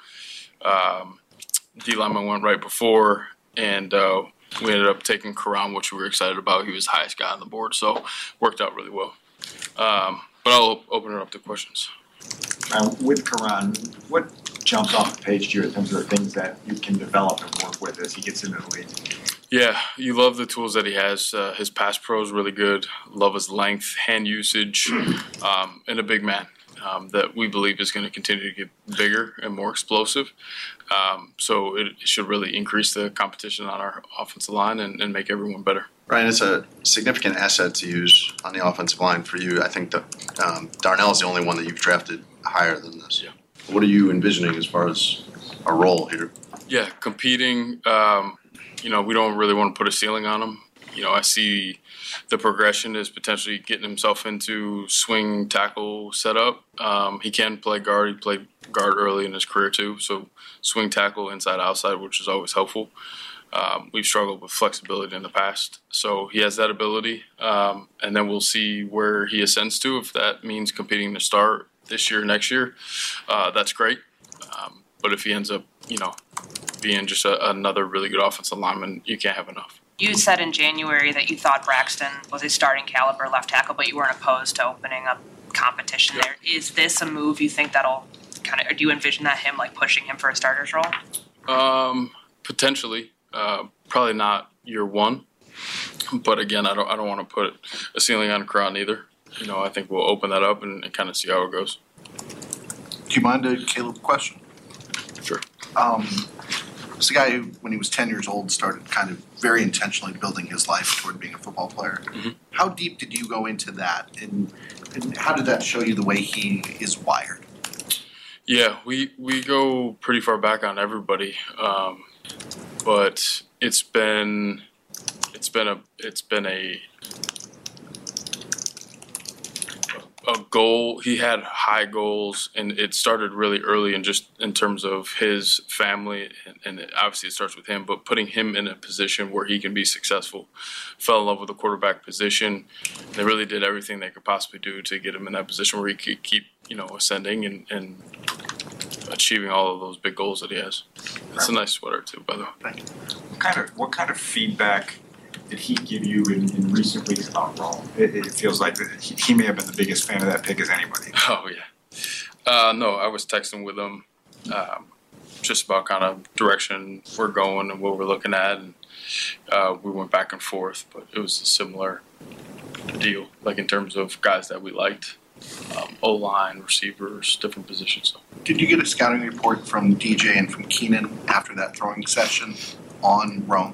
Um, D-lineman went right before, and uh, we ended up taking Karan, which we were excited about. He was the highest guy on the board, so worked out really well. Um, but I'll open it up to questions. Uh, with Karan, what jumps off the page to you in terms of the things that you can develop and work with as he gets into the league? Yeah, you love the tools that he has. Uh, his pass pro is really good. Love his length, hand usage, um, and a big man um, that we believe is going to continue to get bigger and more explosive. Um, so it, it should really increase the competition on our offensive line and, and make everyone better. Ryan, it's a significant asset to use on the offensive line for you. I think that um, Darnell is the only one that you've drafted higher than this. Yeah. What are you envisioning as far as a role here? Yeah, competing. Um, you know, we don't really want to put a ceiling on him. You know, I see the progression is potentially getting himself into swing tackle setup. Um, he can play guard. He played guard early in his career too. So swing tackle inside outside, which is always helpful. Um, we've struggled with flexibility in the past. So he has that ability. Um, and then we'll see where he ascends to. If that means competing to start this year, next year, uh, that's great. Um, but if he ends up, you know, being just a, another really good offensive lineman, you can't have enough. You said in January that you thought Braxton was a starting caliber left tackle, but you weren't opposed to opening up competition there. Is this a move you think that'll kind of, or do you envision that him like pushing him for a starter's role? Um, potentially. Uh, probably not, year one. But again, I don't I don't want to put a ceiling on Karan either. You know, I think we'll open that up and, and kind of see how it goes. Do you mind a Caleb question? Sure. Um, it's a guy who, when he was ten years old, started kind of very intentionally building his life toward being a football player. Mm-hmm. How deep did you go into that, and, and how did that show you the way he is wired? Yeah, we, we go pretty far back on everybody, um, but it's been it's been a it's been a a goal. He had high goals, and it started really early, and just in terms of his family, and, and it, obviously it starts with him, but putting him in a position where he can be successful. Fell in love with the quarterback position. They really did everything they could possibly do to get him in that position where he could keep, you know, ascending and, and achieving all of those big goals that he has. It's a nice sweater too, by the way. Thank you. What kind of what kind of feedback did he give you in, in recent weeks about Rome? It, it feels like that he, he may have been the biggest fan of that pick as anybody. Oh yeah. Uh, no, I was texting with him um, just about kind of direction we're going and what we're looking at, and uh, we went back and forth. But it was a similar deal, like in terms of guys that we liked. Um, O-line, receivers, different positions. Did you get a scouting report from D J and from Keenan after that throwing session on Rome?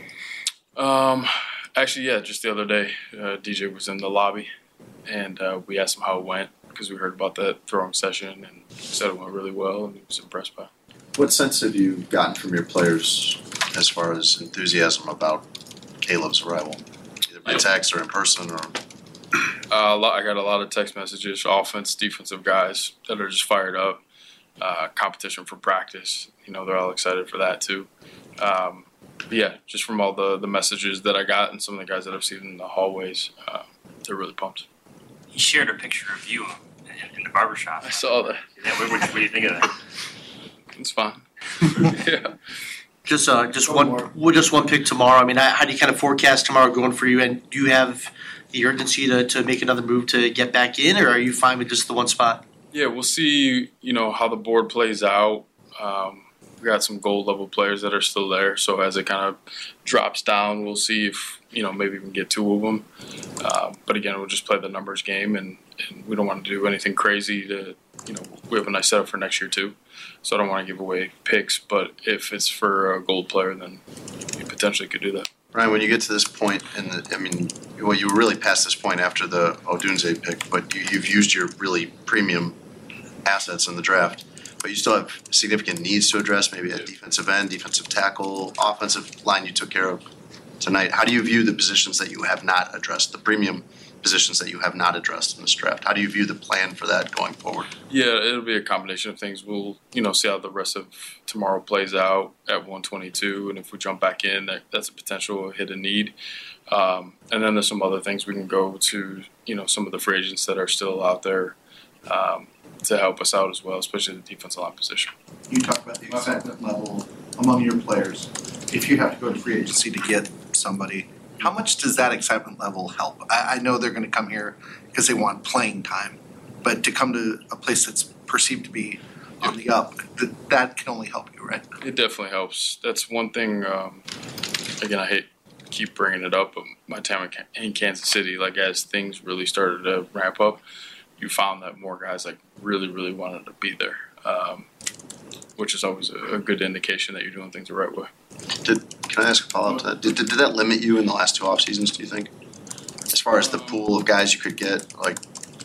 Um, actually, yeah, just the other day, uh, D J was in the lobby, and uh, we asked him how it went because we heard about that throwing session, and he said it went really well, and he was impressed by it. What sense have you gotten from your players as far as enthusiasm about Caleb's arrival, either by text or in person? Or Uh, a lot, I got a lot of text messages, offense, defensive guys that are just fired up. Uh, competition for practice, you know, they're all excited for that too. Um, but yeah, just from all the, the messages that I got and some of the guys that I've seen in the hallways, uh, they're really pumped. He shared a picture of you in, in the barbershop. I saw that. Yeah, what, what, what do you think of that? It's fun. Yeah. Just uh, just one, well, just one pick tomorrow. I mean, how do you kind of forecast tomorrow going for you? And do you have the urgency to, to make another move to get back in, or are you fine with just the one spot? Yeah, we'll see, you know, how the board plays out. Um, we got some gold level players that are still there, so as it kind of drops down, we'll see if, you know, maybe we can get two of them. Uh, but again, we'll just play the numbers game, and, and we don't want to do anything crazy to, you know, we have a nice setup for next year too. So I don't want to give away picks, but if it's for a gold player, then you potentially could do that. Ryan, when you get to this point, and I mean, well, you were really past this point after the Odunze pick, but you, you've used your really premium assets in the draft, but you still have significant needs to address, maybe at defensive end, defensive tackle, offensive line you took care of tonight. How do you view the positions that you have not addressed, the premium positions that you have not addressed in this draft? How do you view the plan for that going forward? Yeah, it'll be a combination of things. We'll, you know, see how the rest of tomorrow plays out at one twenty-two, and if we jump back in, that, that's a potential hit a need. Um, and then there's some other things we can go to, you know, some of the free agents that are still out there um, to help us out as well, especially the defensive line position. You talk about the excitement level among your players. If you have to go to free agency to get somebody, how much does that excitement level help? I, I know they're going to come here because they want playing time, but to come to a place that's perceived to be on the up, th- that can only help you, right? It definitely helps. That's one thing, um, again, I hate to keep bringing it up, but my time in Kansas City, like as things really started to ramp up, you found that more guys like really, really wanted to be there, um, which is always a, a good indication that you're doing things the right way. Did, can I ask a follow-up to that? Did, did, did that limit you in the last two off seasons, do you think? As far as the pool of guys you could get? like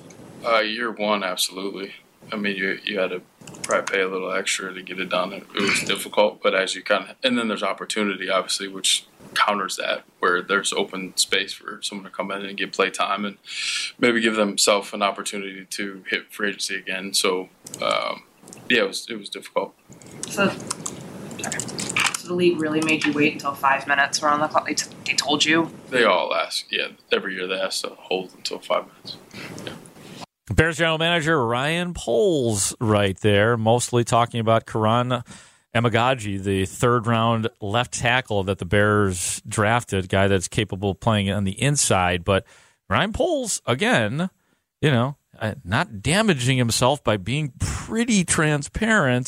uh, Year one, absolutely. I mean, you you had to probably pay a little extra to get it done. It, it was difficult, but as you kind of – and then there's opportunity, obviously, which counters that, where there's open space for someone to come in and get play time and maybe give themselves an opportunity to hit free agency again. So, um, yeah, it was, it was difficult. So, okay. So the league really made you wait until five minutes were on the clock? They, t- they told you? They all ask. Yeah, every year they ask to hold until five minutes. Yeah. Bears general manager Ryan Poles right there, mostly talking about Karan Emagaji, the third-round left tackle that the Bears drafted, guy that's capable of playing on the inside. But Ryan Poles, again, you know, not damaging himself by being pretty transparent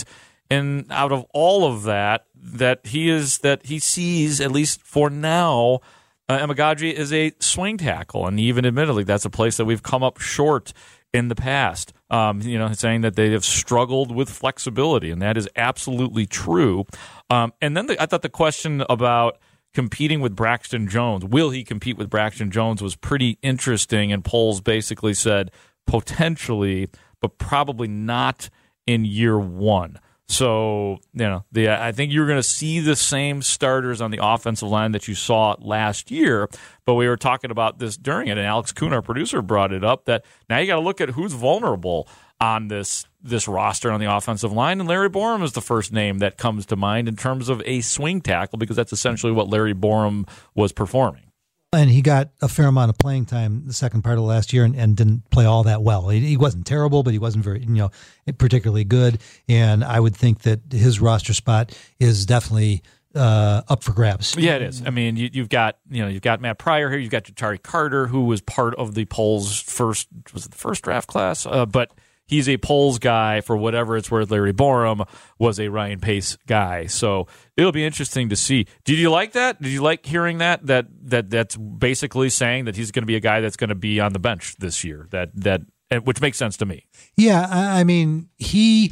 and out of all of that, that he is that he sees, at least for now, uh, Emegadji is a swing tackle, and even admittedly, that's a place that we've come up short in the past. Um, you know, saying that they have struggled with flexibility, and that is absolutely true. Um, and then the, I thought the question about competing with Braxton Jones, will he compete with Braxton Jones, was pretty interesting, and polls basically said potentially, but probably not in year one. So, you know, the I think you're going to see the same starters on the offensive line that you saw last year, but we were talking about this during it, and Alex Kuhn, our producer, brought it up, that now you got to look at who's vulnerable on this this roster on the offensive line, and Larry Borom is the first name that comes to mind in terms of a swing tackle, because that's essentially what Larry Borom was performing. And he got a fair amount of playing time the second part of last year and, and didn't play all that well. He, he wasn't terrible, but he wasn't very, you know, particularly good. And I would think that his roster spot is definitely uh, up for grabs. Yeah, it is. I mean, you, you've got, you know, you've got Matt Pryor here. You've got Jatari Carter, who was part of the Poles first, was it the first draft class? Uh, but he's a Poles guy for whatever it's worth. Larry Borom was a Ryan Pace guy. So it'll be interesting to see. Did you like that? Did you like hearing that? That that that's basically saying that he's going to be a guy that's going to be on the bench this year. That that which makes sense to me. Yeah, I mean, he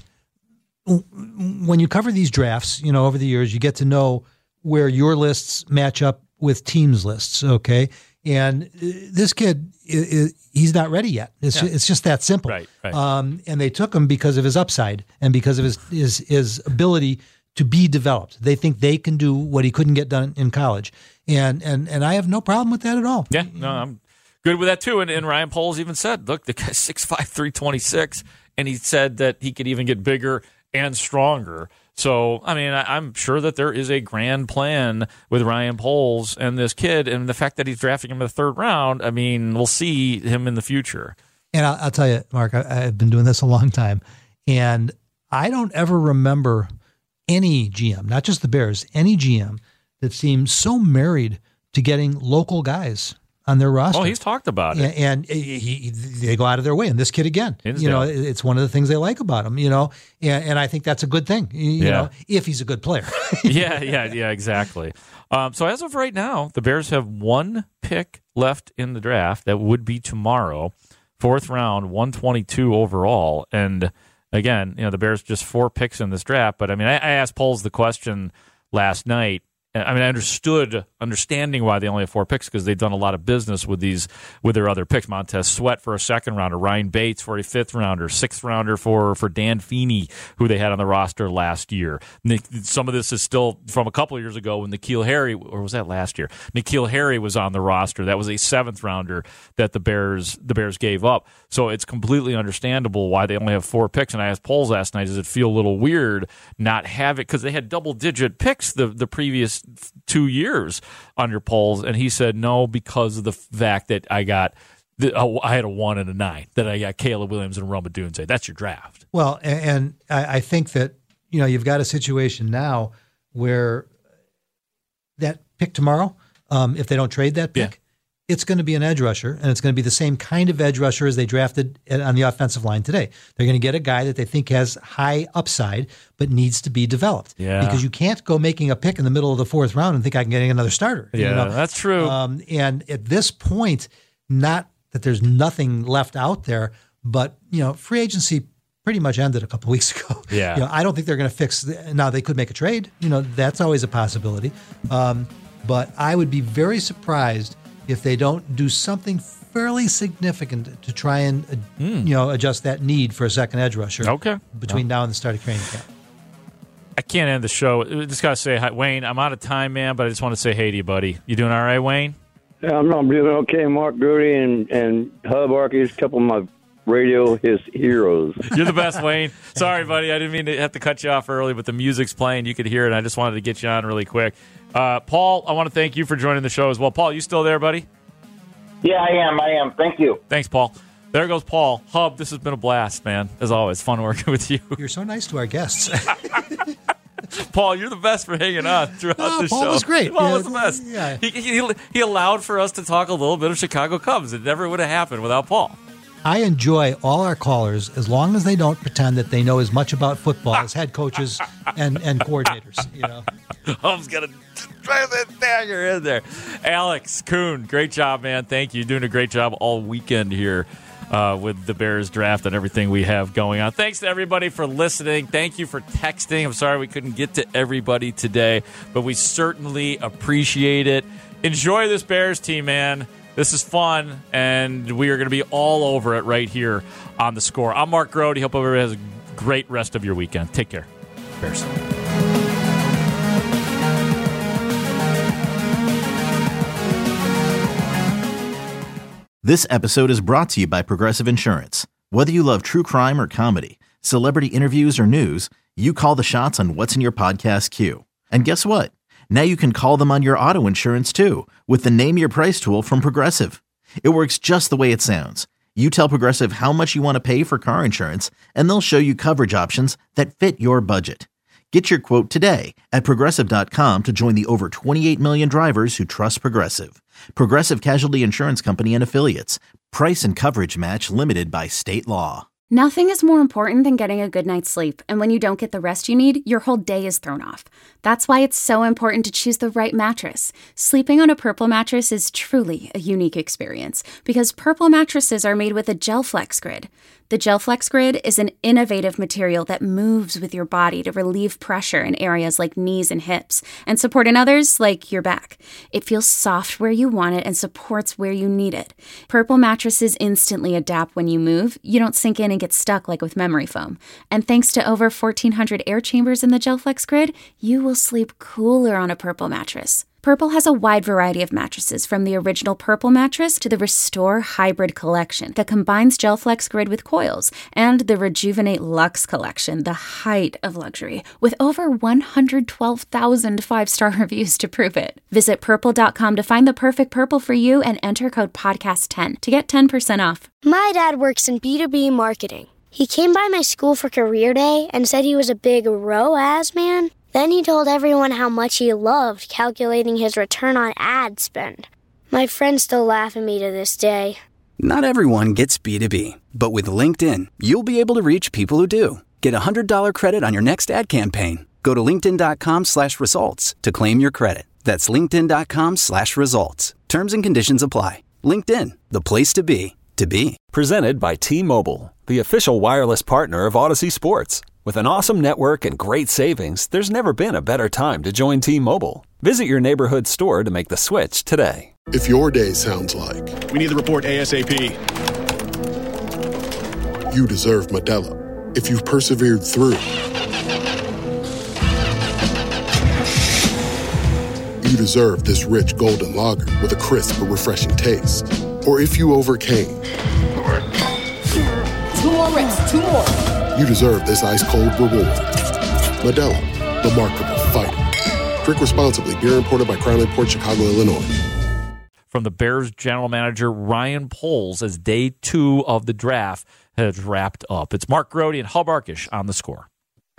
when you cover these drafts, you know, over the years, you get to know where your lists match up with teams' lists. Okay. And this kid, he's not ready yet. It's, yeah. it's just that simple. Right, right. Um, and they took him because of his upside and because of his, his his ability to be developed. They think they can do what he couldn't get done in college. And and and I have no problem with that at all. Yeah, no, I'm good with that too. And, and Ryan Poles even said, look, the guy's six five, three twenty-six, and he said that he could even get bigger and stronger. So, I mean, I, I'm sure that there is a grand plan with Ryan Poles and this kid, and the fact that he's drafting him in the third round, I mean, we'll see him in the future. And I'll, I'll tell you, Mark, I, I've been doing this a long time, and I don't ever remember any G M, not just the Bears, any G M that seems so married to getting local guys on their roster. Oh, he's talked about it. And, and he, he, they go out of their way. And this kid, again, Hinsdale. you know, it's one of the things they like about him, you know, and, and I think that's a good thing, you Yeah. know, if he's a good player. yeah, yeah, yeah, exactly. Um, so as of right now, the Bears have one pick left in the draft. That would be tomorrow, fourth round, one twenty-two overall. And again, you know, the Bears just four picks in this draft. But I mean, I, I asked Poles the question last night. I mean, I understood, understanding why they only have four picks, because they've done a lot of business with these, with their other picks. Montez Sweat for a second rounder, Ryan Bates for a fifth rounder, sixth rounder for, for Dan Feeney, who they had on the roster last year. Nick, some of this is still from a couple of years ago when N'Keal Harry, or was that last year? N'Keal Harry was on the roster. That was a seventh rounder that the Bears, the Bears gave up. So it's completely understandable why they only have four picks. And I asked Poles last night, does it feel a little weird not have it? Because they had double digit picks the, the previous two years under Poles, and he said no, because of the fact that I got the, oh, I had a one and a nine, that I got Caleb Williams and Rome Odunze. That's your draft. Well, and, and I, I think that, you know, you've got a situation now where that pick tomorrow, um, if they don't trade that pick, yeah. it's going to be an edge rusher, and it's going to be the same kind of edge rusher as they drafted on the offensive line today. They're going to get a guy that they think has high upside but needs to be developed. Yeah. Because you can't go making a pick in the middle of the fourth round and think I can get another starter. Yeah, you know? that's true. Um, and at this point, not that there's nothing left out there, but, you know, free agency pretty much ended a couple weeks ago. Yeah. You know, I don't think they're going to fix the, now they could make a trade. You know, that's always a possibility. Um, but I would be very surprised if they don't do something fairly significant to try and uh, Mm. you know, adjust that need for a second edge rusher. Okay. Between now and the start of training camp. I can't end the show. I just got to say hi. Wayne, I'm out of time, man, but I just want to say hey to you, buddy. You doing all right, Wayne? Yeah, I'm not doing okay. Mark Grody and, and Hub Arky, a couple of my radio his heroes. You're the best, Wayne. Sorry, buddy. I didn't mean to have to cut you off early, but the music's playing. You could hear it, and I just wanted to get you on really quick. Uh, Paul, I want to thank you for joining the show as well. Paul, you still there, buddy? Yeah, I am. I am. Thank you. Thanks, Paul. There goes Paul. Hub, this has been a blast, man. As always, fun working with you. You're so nice to our guests. Paul, you're the best for hanging on throughout Oh, the Paul show. was great. Paul Yeah, was the best. yeah. He, he, he allowed for us to talk a little bit of Chicago Cubs. It never would have happened without Paul. I enjoy all our callers as long as they don't pretend that they know as much about football as head coaches and, and coordinators. You know, Holmes got to drive that dagger in there. Alex Kuhn, great job, man. Thank you. Doing a great job all weekend here uh, with the Bears draft and everything we have going on. Thanks to everybody for listening. Thank you for texting. I'm sorry we couldn't get to everybody today, but we certainly appreciate it. Enjoy this Bears team, man. This is fun, and we are going to be all over it right here on The Score. I'm Mark Grote. Hope everybody has a great rest of your weekend. Take care. Bears. This episode is brought to you by Progressive Insurance. Whether you love true crime or comedy, celebrity interviews or news, you call the shots on what's in your podcast queue. And guess what? Now you can call them on your auto insurance too with the Name Your Price tool from Progressive. It works just the way it sounds. You tell Progressive how much you want to pay for car insurance, and they'll show you coverage options that fit your budget. Get your quote today at Progressive dot com to join the over twenty-eight million drivers who trust Progressive. Progressive Casualty Insurance Company and Affiliates. Price and coverage match limited by state law. Nothing is more important than getting a good night's sleep, and when you don't get the rest you need, your whole day is thrown off. That's why it's so important to choose the right mattress. Sleeping on a Purple mattress is truly a unique experience because Purple mattresses are made with a GelFlex Grid. The GelFlex Grid is an innovative material that moves with your body to relieve pressure in areas like knees and hips and support in others like your back. It feels soft where you want it and supports where you need it. Purple mattresses instantly adapt when you move. You don't sink in and get stuck like with memory foam. And thanks to over fourteen hundred air chambers in the GelFlex Grid, you will sleep cooler on a Purple mattress. Purple has a wide variety of mattresses, from the original Purple mattress to the Restore Hybrid collection that combines GelFlex Grid with coils, and the Rejuvenate Luxe collection, the height of luxury, with over one hundred twelve thousand five-star reviews to prove it. Visit purple dot com to find the perfect Purple for you and enter code podcast ten to get ten percent off. My dad works in B two B marketing. He came by my school for career day and said he was a big R O A S man. Then he told everyone how much he loved calculating his return on ad spend. My friends still laugh at me to this day. Not everyone gets B two B, but with LinkedIn, you'll be able to reach people who do. Get a one hundred dollars credit on your next ad campaign. Go to linkedin dot com slash results to claim your credit. That's linkedin dot com slash results. Terms and conditions apply. LinkedIn, the place to be, to be. Presented by T-Mobile, the official wireless partner of Odyssey Sports. With an awesome network and great savings, there's never been a better time to join T-Mobile. Visit your neighborhood store to make the switch today. If your day sounds like We need the report ASAP. you deserve Modelo. If you've persevered through, you deserve this rich golden lager with a crisp but refreshing taste. Or if you overcame, Two more reps, two more. you deserve this ice-cold reward. Modelo, the Remarkable Fighter. Drink responsibly. Beer imported by Crown Imports, Chicago, Illinois. From the Bears general manager Ryan Poles as day two of the draft has wrapped up. It's Mark Grote and Hub Arkish on The Score.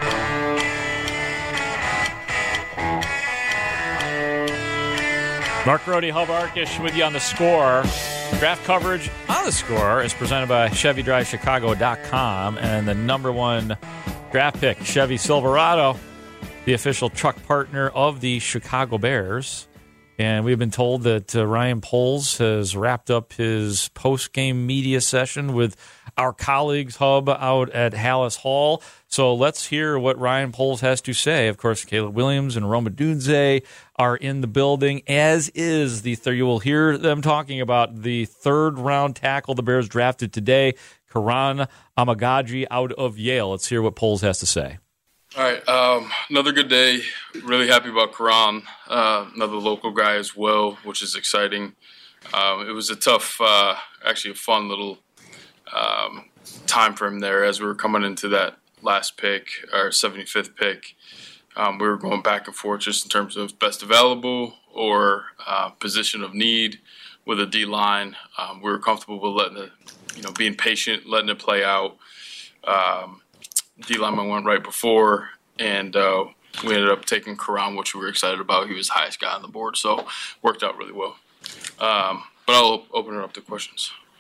Mark Grote, Hub Arkish with you on The Score. Draft coverage on The Score is presented by Chevy Drive Chicago dot com, and the number one draft pick, Chevy Silverado, the official truck partner of the Chicago Bears. And we've been told that uh, Ryan Poles has wrapped up his post-game media session with our colleagues, Hub, out at Hallis Hall. So let's hear what Ryan Poles has to say. Of course, Caleb Williams and Rome Odunze are in the building, as is the third. You will hear them talking about the third-round tackle the Bears drafted today, Karan Amagadji out of Yale. Let's hear what Poles has to say. All right, um, another good day. Really happy about Karan, uh, another local guy as well, which is exciting. Um, it was a tough, uh, actually a fun little um, time for him there as we were coming into that last pick, our seventy-fifth pick. Um, we were going back and forth just in terms of best available or uh, position of need with a D-line. Um, we were comfortable with letting it, you know, being patient, letting it play out. Um, D-lineman went right before, and uh, we ended up taking Karan, which we were excited about. He was the highest guy on the board, so worked out really well. Um, but I'll open it up to questions.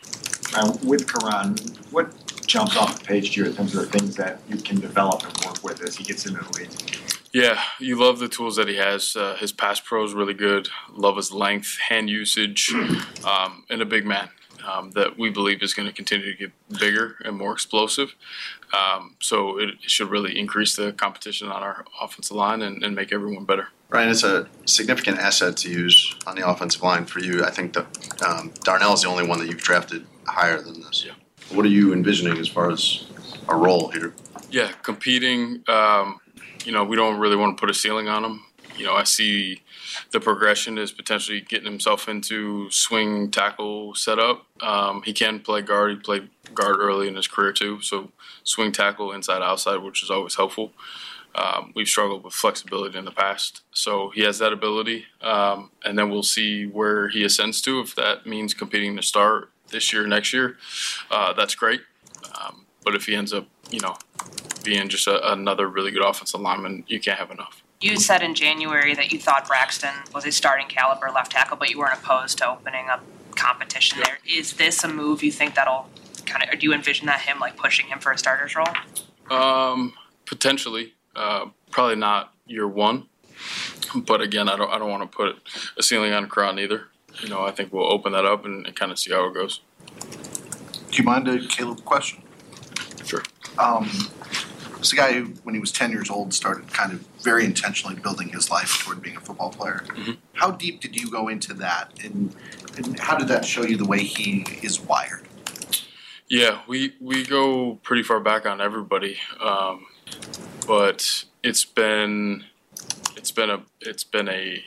Uh, with Karan, what jumps off the page to you in terms of the things that you can develop and work with as he gets into the league? Yeah, you love the tools that he has. Uh, his pass pro is really good. Love his length, hand usage, um, and a big man um, that we believe is going to continue to get bigger and more explosive. Um, so it, it should really increase the competition on our offensive line and, and make everyone better. Ryan, it's a significant asset to use on the offensive line for you. I think that um, Darnell is the only one that you've drafted higher than this. Yeah. What are you envisioning as far as a role here? Yeah, competing. Um, you know, we don't really want to put a ceiling on him. You know, I see the progression is potentially getting himself into swing tackle setup. Um, he can play guard. He played guard early in his career too. So swing tackle, inside, outside, which is always helpful. Um, we've struggled with flexibility in the past. So he has that ability. Um, and then we'll see where he ascends to. If that means competing to start this year, next year, uh, that's great. Um, but if he ends up, you know, being just a, another really good offensive lineman, you can't have enough. You said in January that you thought Braxton was a starting caliber left tackle, but you weren't opposed to opening up competition there. Is this a move you think that'll kind of, or do you envision that him like pushing him for a starter's role? Um, potentially, uh, probably not year one, but again, I don't, I don't want to put a ceiling on Karan either. You know, I think we'll open that up and, and kind of see how it goes. Do you mind a Caleb question? Sure. Um, it's a guy who, when he was ten years old, started kind of very intentionally building his life toward being a football player. Mm-hmm. How deep did you go into that, and, and how did that show you the way he is wired? Yeah, we, we go pretty far back on everybody, um, but it's been it's been a it's been a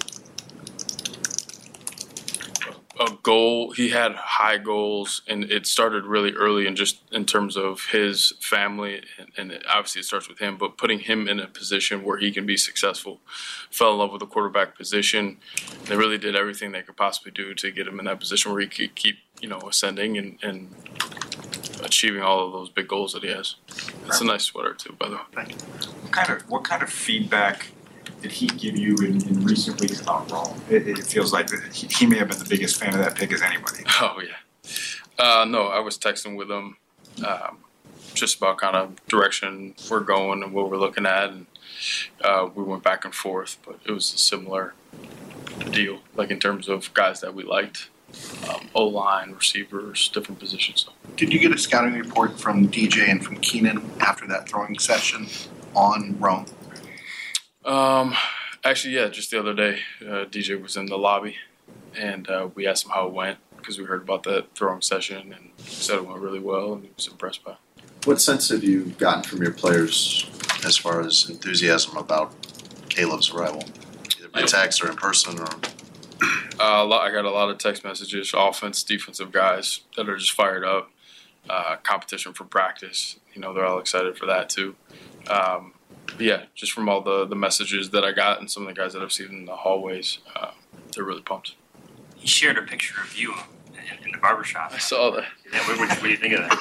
a goal. He had high goals, and it started really early, and just in terms of his family, and, and it, obviously it starts with him, but putting him in a position where he can be successful. Fell in love with the quarterback position. They really did everything they could possibly do to get him in that position where he could keep, you know, ascending and, and achieving all of those big goals that he has. It's a nice sweater too, by the way. Thank you. What kind of what kind of feedback did he give you in, in recent weeks about Rome? It, it feels like that he, he may have been the biggest fan of that pick as anybody. Oh, yeah. Uh, no, I was texting with him um, just about kind of direction we're going and what we're looking at. And uh, we went back and forth, but it was a similar deal, like in terms of guys that we liked. Um, O-line, receivers, different positions. So. Did you get a scouting report from D J and from Keenan after that throwing session on Rome? Um, actually, yeah, just the other day, uh, D J was in the lobby, and uh, we asked him how it went because we heard about that throwing session, and he said it went really well, and he was impressed by it. What sense have you gotten from your players as far as enthusiasm about Caleb's arrival, either by text or in person? Or uh, a lot, I got a lot of text messages, offense, defensive guys that are just fired up. Uh, competition for practice, you know, they're all excited for that too. Um, Yeah, just from all the, the messages that I got and some of the guys that I've seen in the hallways, uh, they're really pumped. He shared a picture of you in, in the barbershop. I saw that. Yeah, what, what, what do you think of that?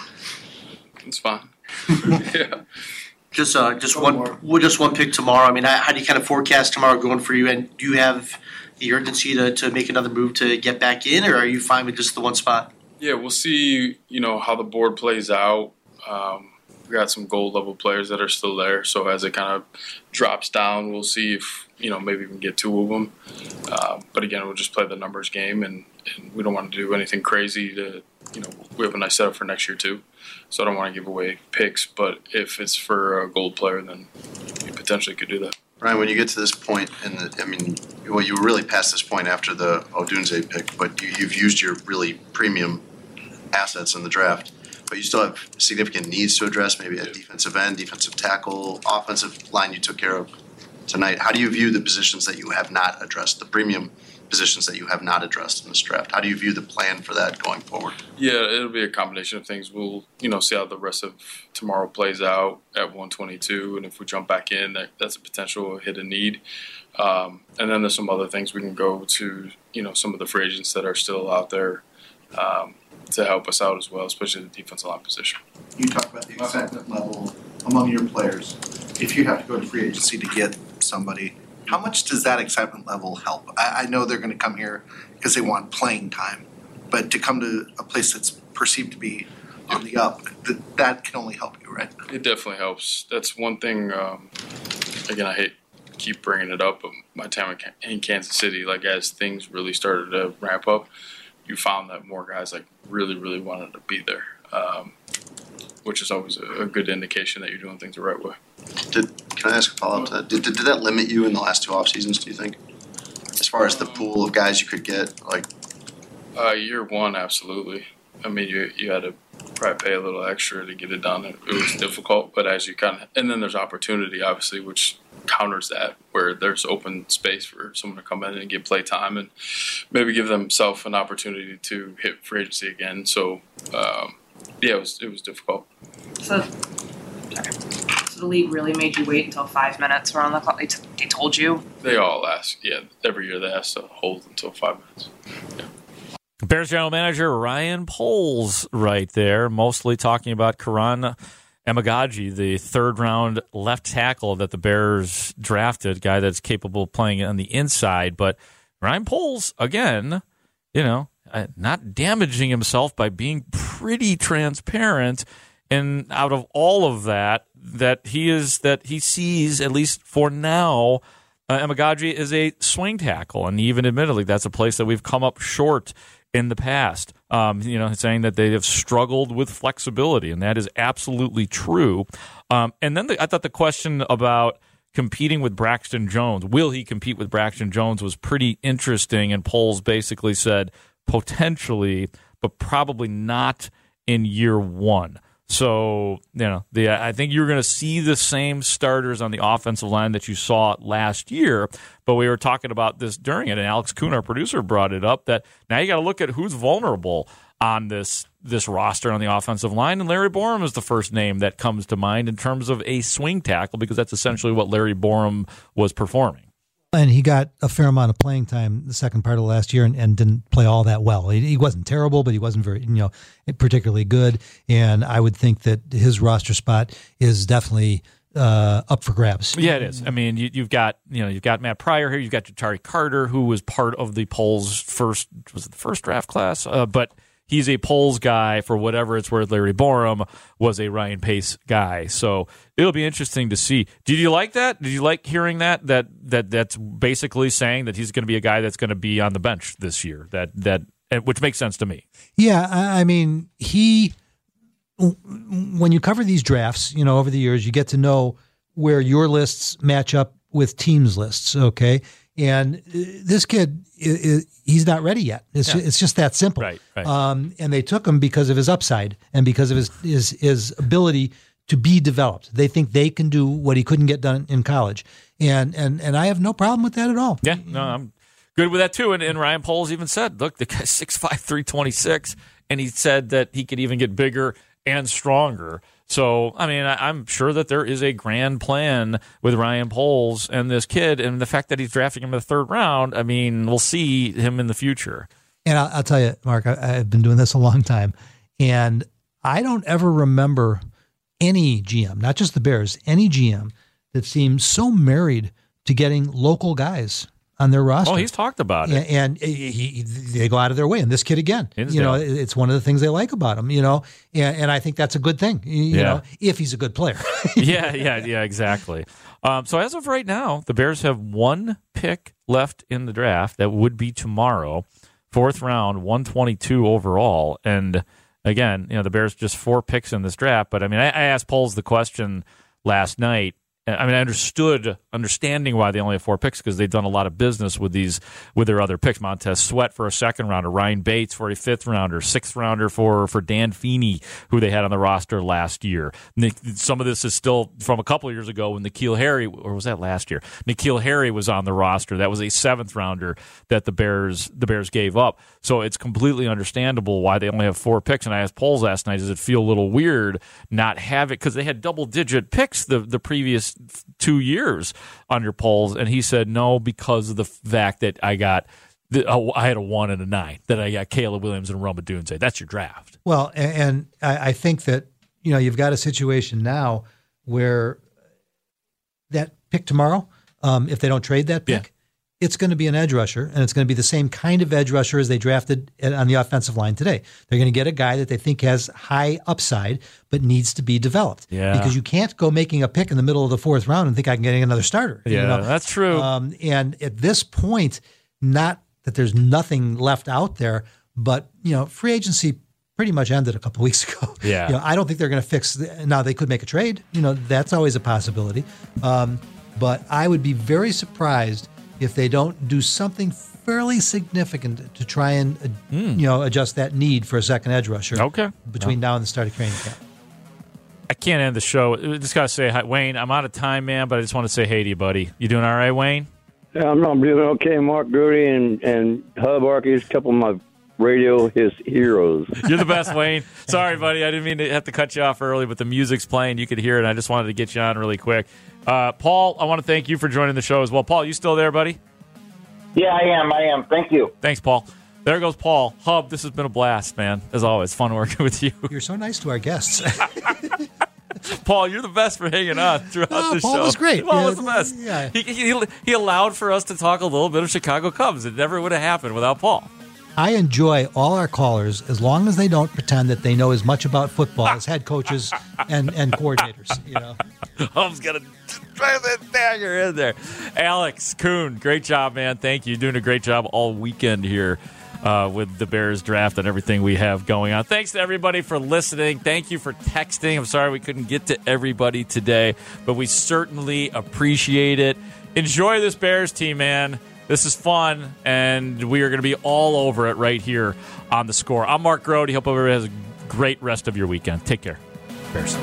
It's fine. Yeah. Just uh, just one, one well, just one pick tomorrow. I mean, how, how do you kind of forecast tomorrow going for you? And do you have the urgency to, to make another move to get back in, or are you fine with just the one spot? Yeah, we'll see, you know, how the board plays out. Um, we got some gold level players that are still there. So as it kind of drops down, we'll see if, you know, maybe we can get two of them. Uh, but again, we'll just play the numbers game, and, and we don't want to do anything crazy to, you know, we have a nice setup for next year too. So I don't want to give away picks, but if it's for a gold player, then you potentially could do that. Ryan, when you get to this point, and I mean, well, you were really past this point after the Odunze pick, but you, you've used your really premium assets in the draft. But you still have significant needs to address, maybe at defensive end, defensive tackle, offensive line you took care of tonight. How do you view the positions that you have not addressed, the premium positions that you have not addressed in this draft? How do you view the plan for that going forward? Yeah, it'll be a combination of things. We'll, you know, see how the rest of tomorrow plays out at one twenty-two, and if we jump back in, that, that's a potential hidden need. Um, and then there's some other things we can go to, you know, some of the free agents that are still out there. Um, to help us out as well, especially the defensive line position. You talk about the excitement level among your players. If you have to go to free agency to get somebody, how much does that excitement level help? I, I know they're going to come here because they want playing time, but to come to a place that's perceived to be on the up, that, that can only help you, right? It definitely helps. That's one thing, um, again, I hate to keep bringing it up, but my time in Kansas City, like as things really started to ramp up, you found that more guys like really, really wanted to be there, um, which is always a, a good indication that you're doing things the right way. Did, can I ask a follow-up to that? Did, did, did that limit you in the last two off seasons, do you think? As far as the pool of guys you could get, like uh, year one, absolutely. I mean, you you had to probably pay a little extra to get it done. It, it was difficult, but as you kind of, and then there's opportunity, obviously, which counters that, where there's open space for someone to come in and get play time and maybe give themselves an opportunity to hit free agency again. So, um, yeah, it was it was difficult. So, sorry. So the league really made you wait until five minutes were on the clock. They, t- they told you? They all ask, yeah. Every year they ask to hold until five minutes. Yeah. Bears general manager Ryan Poles right there, mostly talking about Karan Emagaji, the third-round left tackle that the Bears drafted, guy that's capable of playing on the inside. But Ryan Poles, again, you know, not damaging himself by being pretty transparent. And out of all of that, that he is that he sees, at least for now, uh, Emagaji is a swing tackle, and even admittedly, that's a place that we've come up short in the past. Um, you know, saying that they have struggled with flexibility, and that is absolutely true. Um, and then the, I thought the question about competing with Braxton Jones, will he compete with Braxton Jones, was pretty interesting. And Poles basically said potentially, but probably not in year one. So, you know, the I think you're going to see the same starters on the offensive line that you saw last year, but we were talking about this during it, and Alex Kuhn, our producer, brought it up, that now you got to look at who's vulnerable on this this roster on the offensive line, and Larry Borom is the first name that comes to mind in terms of a swing tackle, because that's essentially what Larry Borom was performing. And he got a fair amount of playing time the second part of last year and, and didn't play all that well. He, he wasn't terrible, but he wasn't very, you know, particularly good. And I would think that his roster spot is definitely uh, up for grabs. Yeah, it is. I mean, you, you've got, you know, you've got Matt Pryor here. You've got Ja'Tyre Carter, who was part of the Poles first, was it the first draft class? Uh, but he's a Poles guy for whatever it's worth. Larry Borom was a Ryan Pace guy. So it'll be interesting to see. Did you like that? Did you like hearing that? That that that's basically saying that he's going to be a guy that's going to be on the bench this year. That that which makes sense to me. Yeah, I mean, he when you cover these drafts, you know, over the years, you get to know where your lists match up with teams' lists. Okay. And this kid, he's not ready yet. It's, yeah. it's just that simple. Right, right. Um, and they took him because of his upside and because of his, his his ability to be developed. They think they can do what he couldn't get done in college. And and and I have no problem with that at all. Yeah, no, I'm good with that too. And, and Ryan Poles even said, look, the guy's six five, three twenty-six, and he said that he could even get bigger and stronger. So, I mean, I, I'm sure that there is a grand plan with Ryan Poles and this kid, and the fact that he's drafting him in the third round, I mean, we'll see him in the future. And I'll, I'll tell you, Mark, I, I've been doing this a long time, and I don't ever remember any G M, not just the Bears, any G M that seems so married to getting local guys on their roster. Oh, he's talked about it. And, and he, he, they go out of their way. And this kid, again, Hinsdale. you know, it's one of the things they like about him, you know, and, and I think that's a good thing, you yeah. know, if he's a good player. yeah, yeah, yeah, exactly. Um, so as of right now, the Bears have one pick left in the draft. That would be tomorrow, fourth round, one twenty-two overall. And again, you know, the Bears just four picks in this draft. But I mean, I, I asked Poles the question last night. I mean, I understood, understanding why they only have four picks, because they've done a lot of business with these, with their other picks. Montez Sweat for a second rounder, Ryan Bates for a fifth rounder, sixth rounder for, for Dan Feeney, who they had on the roster last year. Some of this is still from a couple of years ago when N'Keal Harry, or was that last year? N'Keal Harry was on the roster. That was a seventh rounder that the Bears, the Bears gave up. So it's completely understandable why they only have four picks. And I asked Poles last night, does it feel a little weird not have it? Because they had double digit picks the, the previous two years under Poles, and he said no, because of the fact that I got the, oh, I had a one and a nine, that I got Caleb Williams and Rome Odunze. That's your draft. Well, and, and I, I think that, you know, you've got a situation now where that pick tomorrow, um, if they don't trade that pick, it's going to be an edge rusher, and it's going to be the same kind of edge rusher as they drafted on the offensive line today. They're going to get a guy that they think has high upside, but needs to be developed. Yeah. Because you can't go making a pick in the middle of the fourth round and think I can get another starter. Yeah, you know? that's true. Um, and at this point, not that there's nothing left out there, but, you know, free agency pretty much ended a couple weeks ago. Yeah. You know, I don't think they're going to fix the, now they could make a trade. You know, that's always a possibility. Um, but I would be very surprised if they don't do something fairly significant to try and uh, Mm. you know adjust that need for a second edge rusher. Okay. Between now and the start of training camp. I can't end the show. I just got to say hi. Wayne, I'm out of time, man, but I just want to say hey to you, buddy. You doing all right, Wayne? Yeah, I'm not doing okay. Mark Grudy and, and Hub Arky, a couple of my radio his heroes. You're the best, Wayne. Sorry, buddy. I didn't mean to have to cut you off early, but the music's playing. You could hear it, and I just wanted to get you on really quick. Uh, Paul, I want to thank you for joining the show as well. Paul, you still there, buddy? Yeah, I am. I am. Thank you. Thanks, Paul. There goes Paul. Hub, this has been a blast, man. As always, fun working with you. You're so nice to our guests. Paul, you're the best for hanging on throughout Oh, the Paul show. was great. Paul Yeah, was the best. yeah. He, he, he allowed for us to talk a little bit of Chicago Cubs. It never would have happened without Paul. I enjoy all our callers as long as they don't pretend that they know as much about football as head coaches and, and coordinators. You know, Hub's gonna drive that dagger in there. Alex Kuhn, great job, man. Thank you. You're doing a great job all weekend here uh, with the Bears draft and everything we have going on. Thanks to everybody for listening. Thank you for texting. I'm sorry we couldn't get to everybody today, but we certainly appreciate it. Enjoy this Bears team, man. This is fun, and we are going to be all over it right here on The Score. I'm Mark Grody. Hope everybody has a great rest of your weekend. Take care. Bears.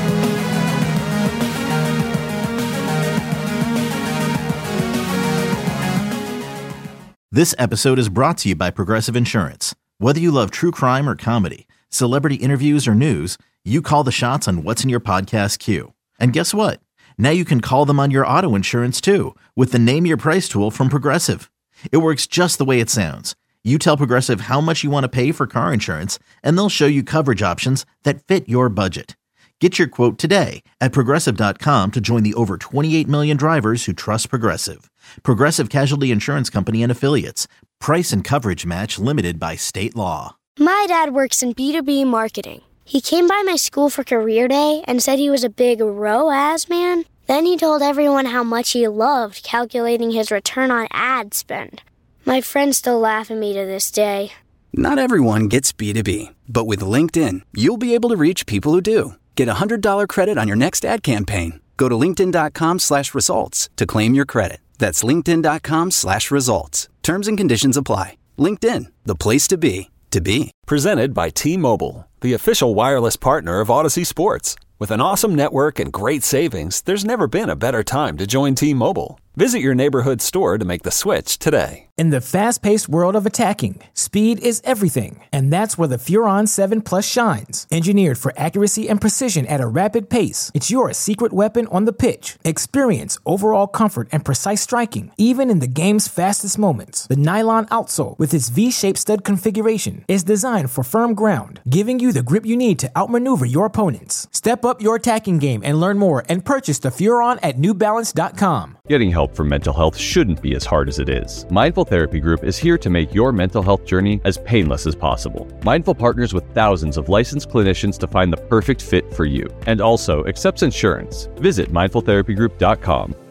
This episode is brought to you by Progressive Insurance. Whether you love true crime or comedy, celebrity interviews or news, you call the shots on what's in your podcast queue. And guess what? Now you can call them on your auto insurance too with the Name Your Price tool from Progressive. It works just the way it sounds. You tell Progressive how much you want to pay for car insurance, and they'll show you coverage options that fit your budget. Get your quote today at Progressive dot com to join the over twenty-eight million drivers who trust Progressive. Progressive Casualty Insurance Company and Affiliates. Price and coverage match limited by state law. My dad works in B two B marketing. He came by my school for career day and said he was a big R O A S man. Then he told everyone how much he loved calculating his return on ad spend. My friends still laugh at me to this day. Not everyone gets B two B, but with LinkedIn, you'll be able to reach people who do. Get a one hundred dollars credit on your next ad campaign. Go to linkedin dot com slash results to claim your credit. That's linkedin dot com slash results. Terms and conditions apply. LinkedIn, the place to be, to be. Presented by T-Mobile, the official wireless partner of Odyssey Sports. With an awesome network and great savings, there's never been a better time to join T-Mobile. Visit your neighborhood store to make the switch today. In the fast-paced world of attacking, speed is everything, and that's where the Furon seven Plus shines. Engineered for accuracy and precision at a rapid pace, it's your secret weapon on the pitch. Experience overall comfort and precise striking, even in the game's fastest moments. The nylon outsole, with its V-shaped stud configuration, is designed for firm ground, giving you the grip you need to outmaneuver your opponents. Step up your attacking game and learn more and purchase the Furon at new balance dot com. Getting help for mental health shouldn't be as hard as it is. Mindful Therapy Group is here to make your mental health journey as painless as possible. Mindful partners with thousands of licensed clinicians to find the perfect fit for you, and also accepts insurance. Visit mindful therapy group dot com.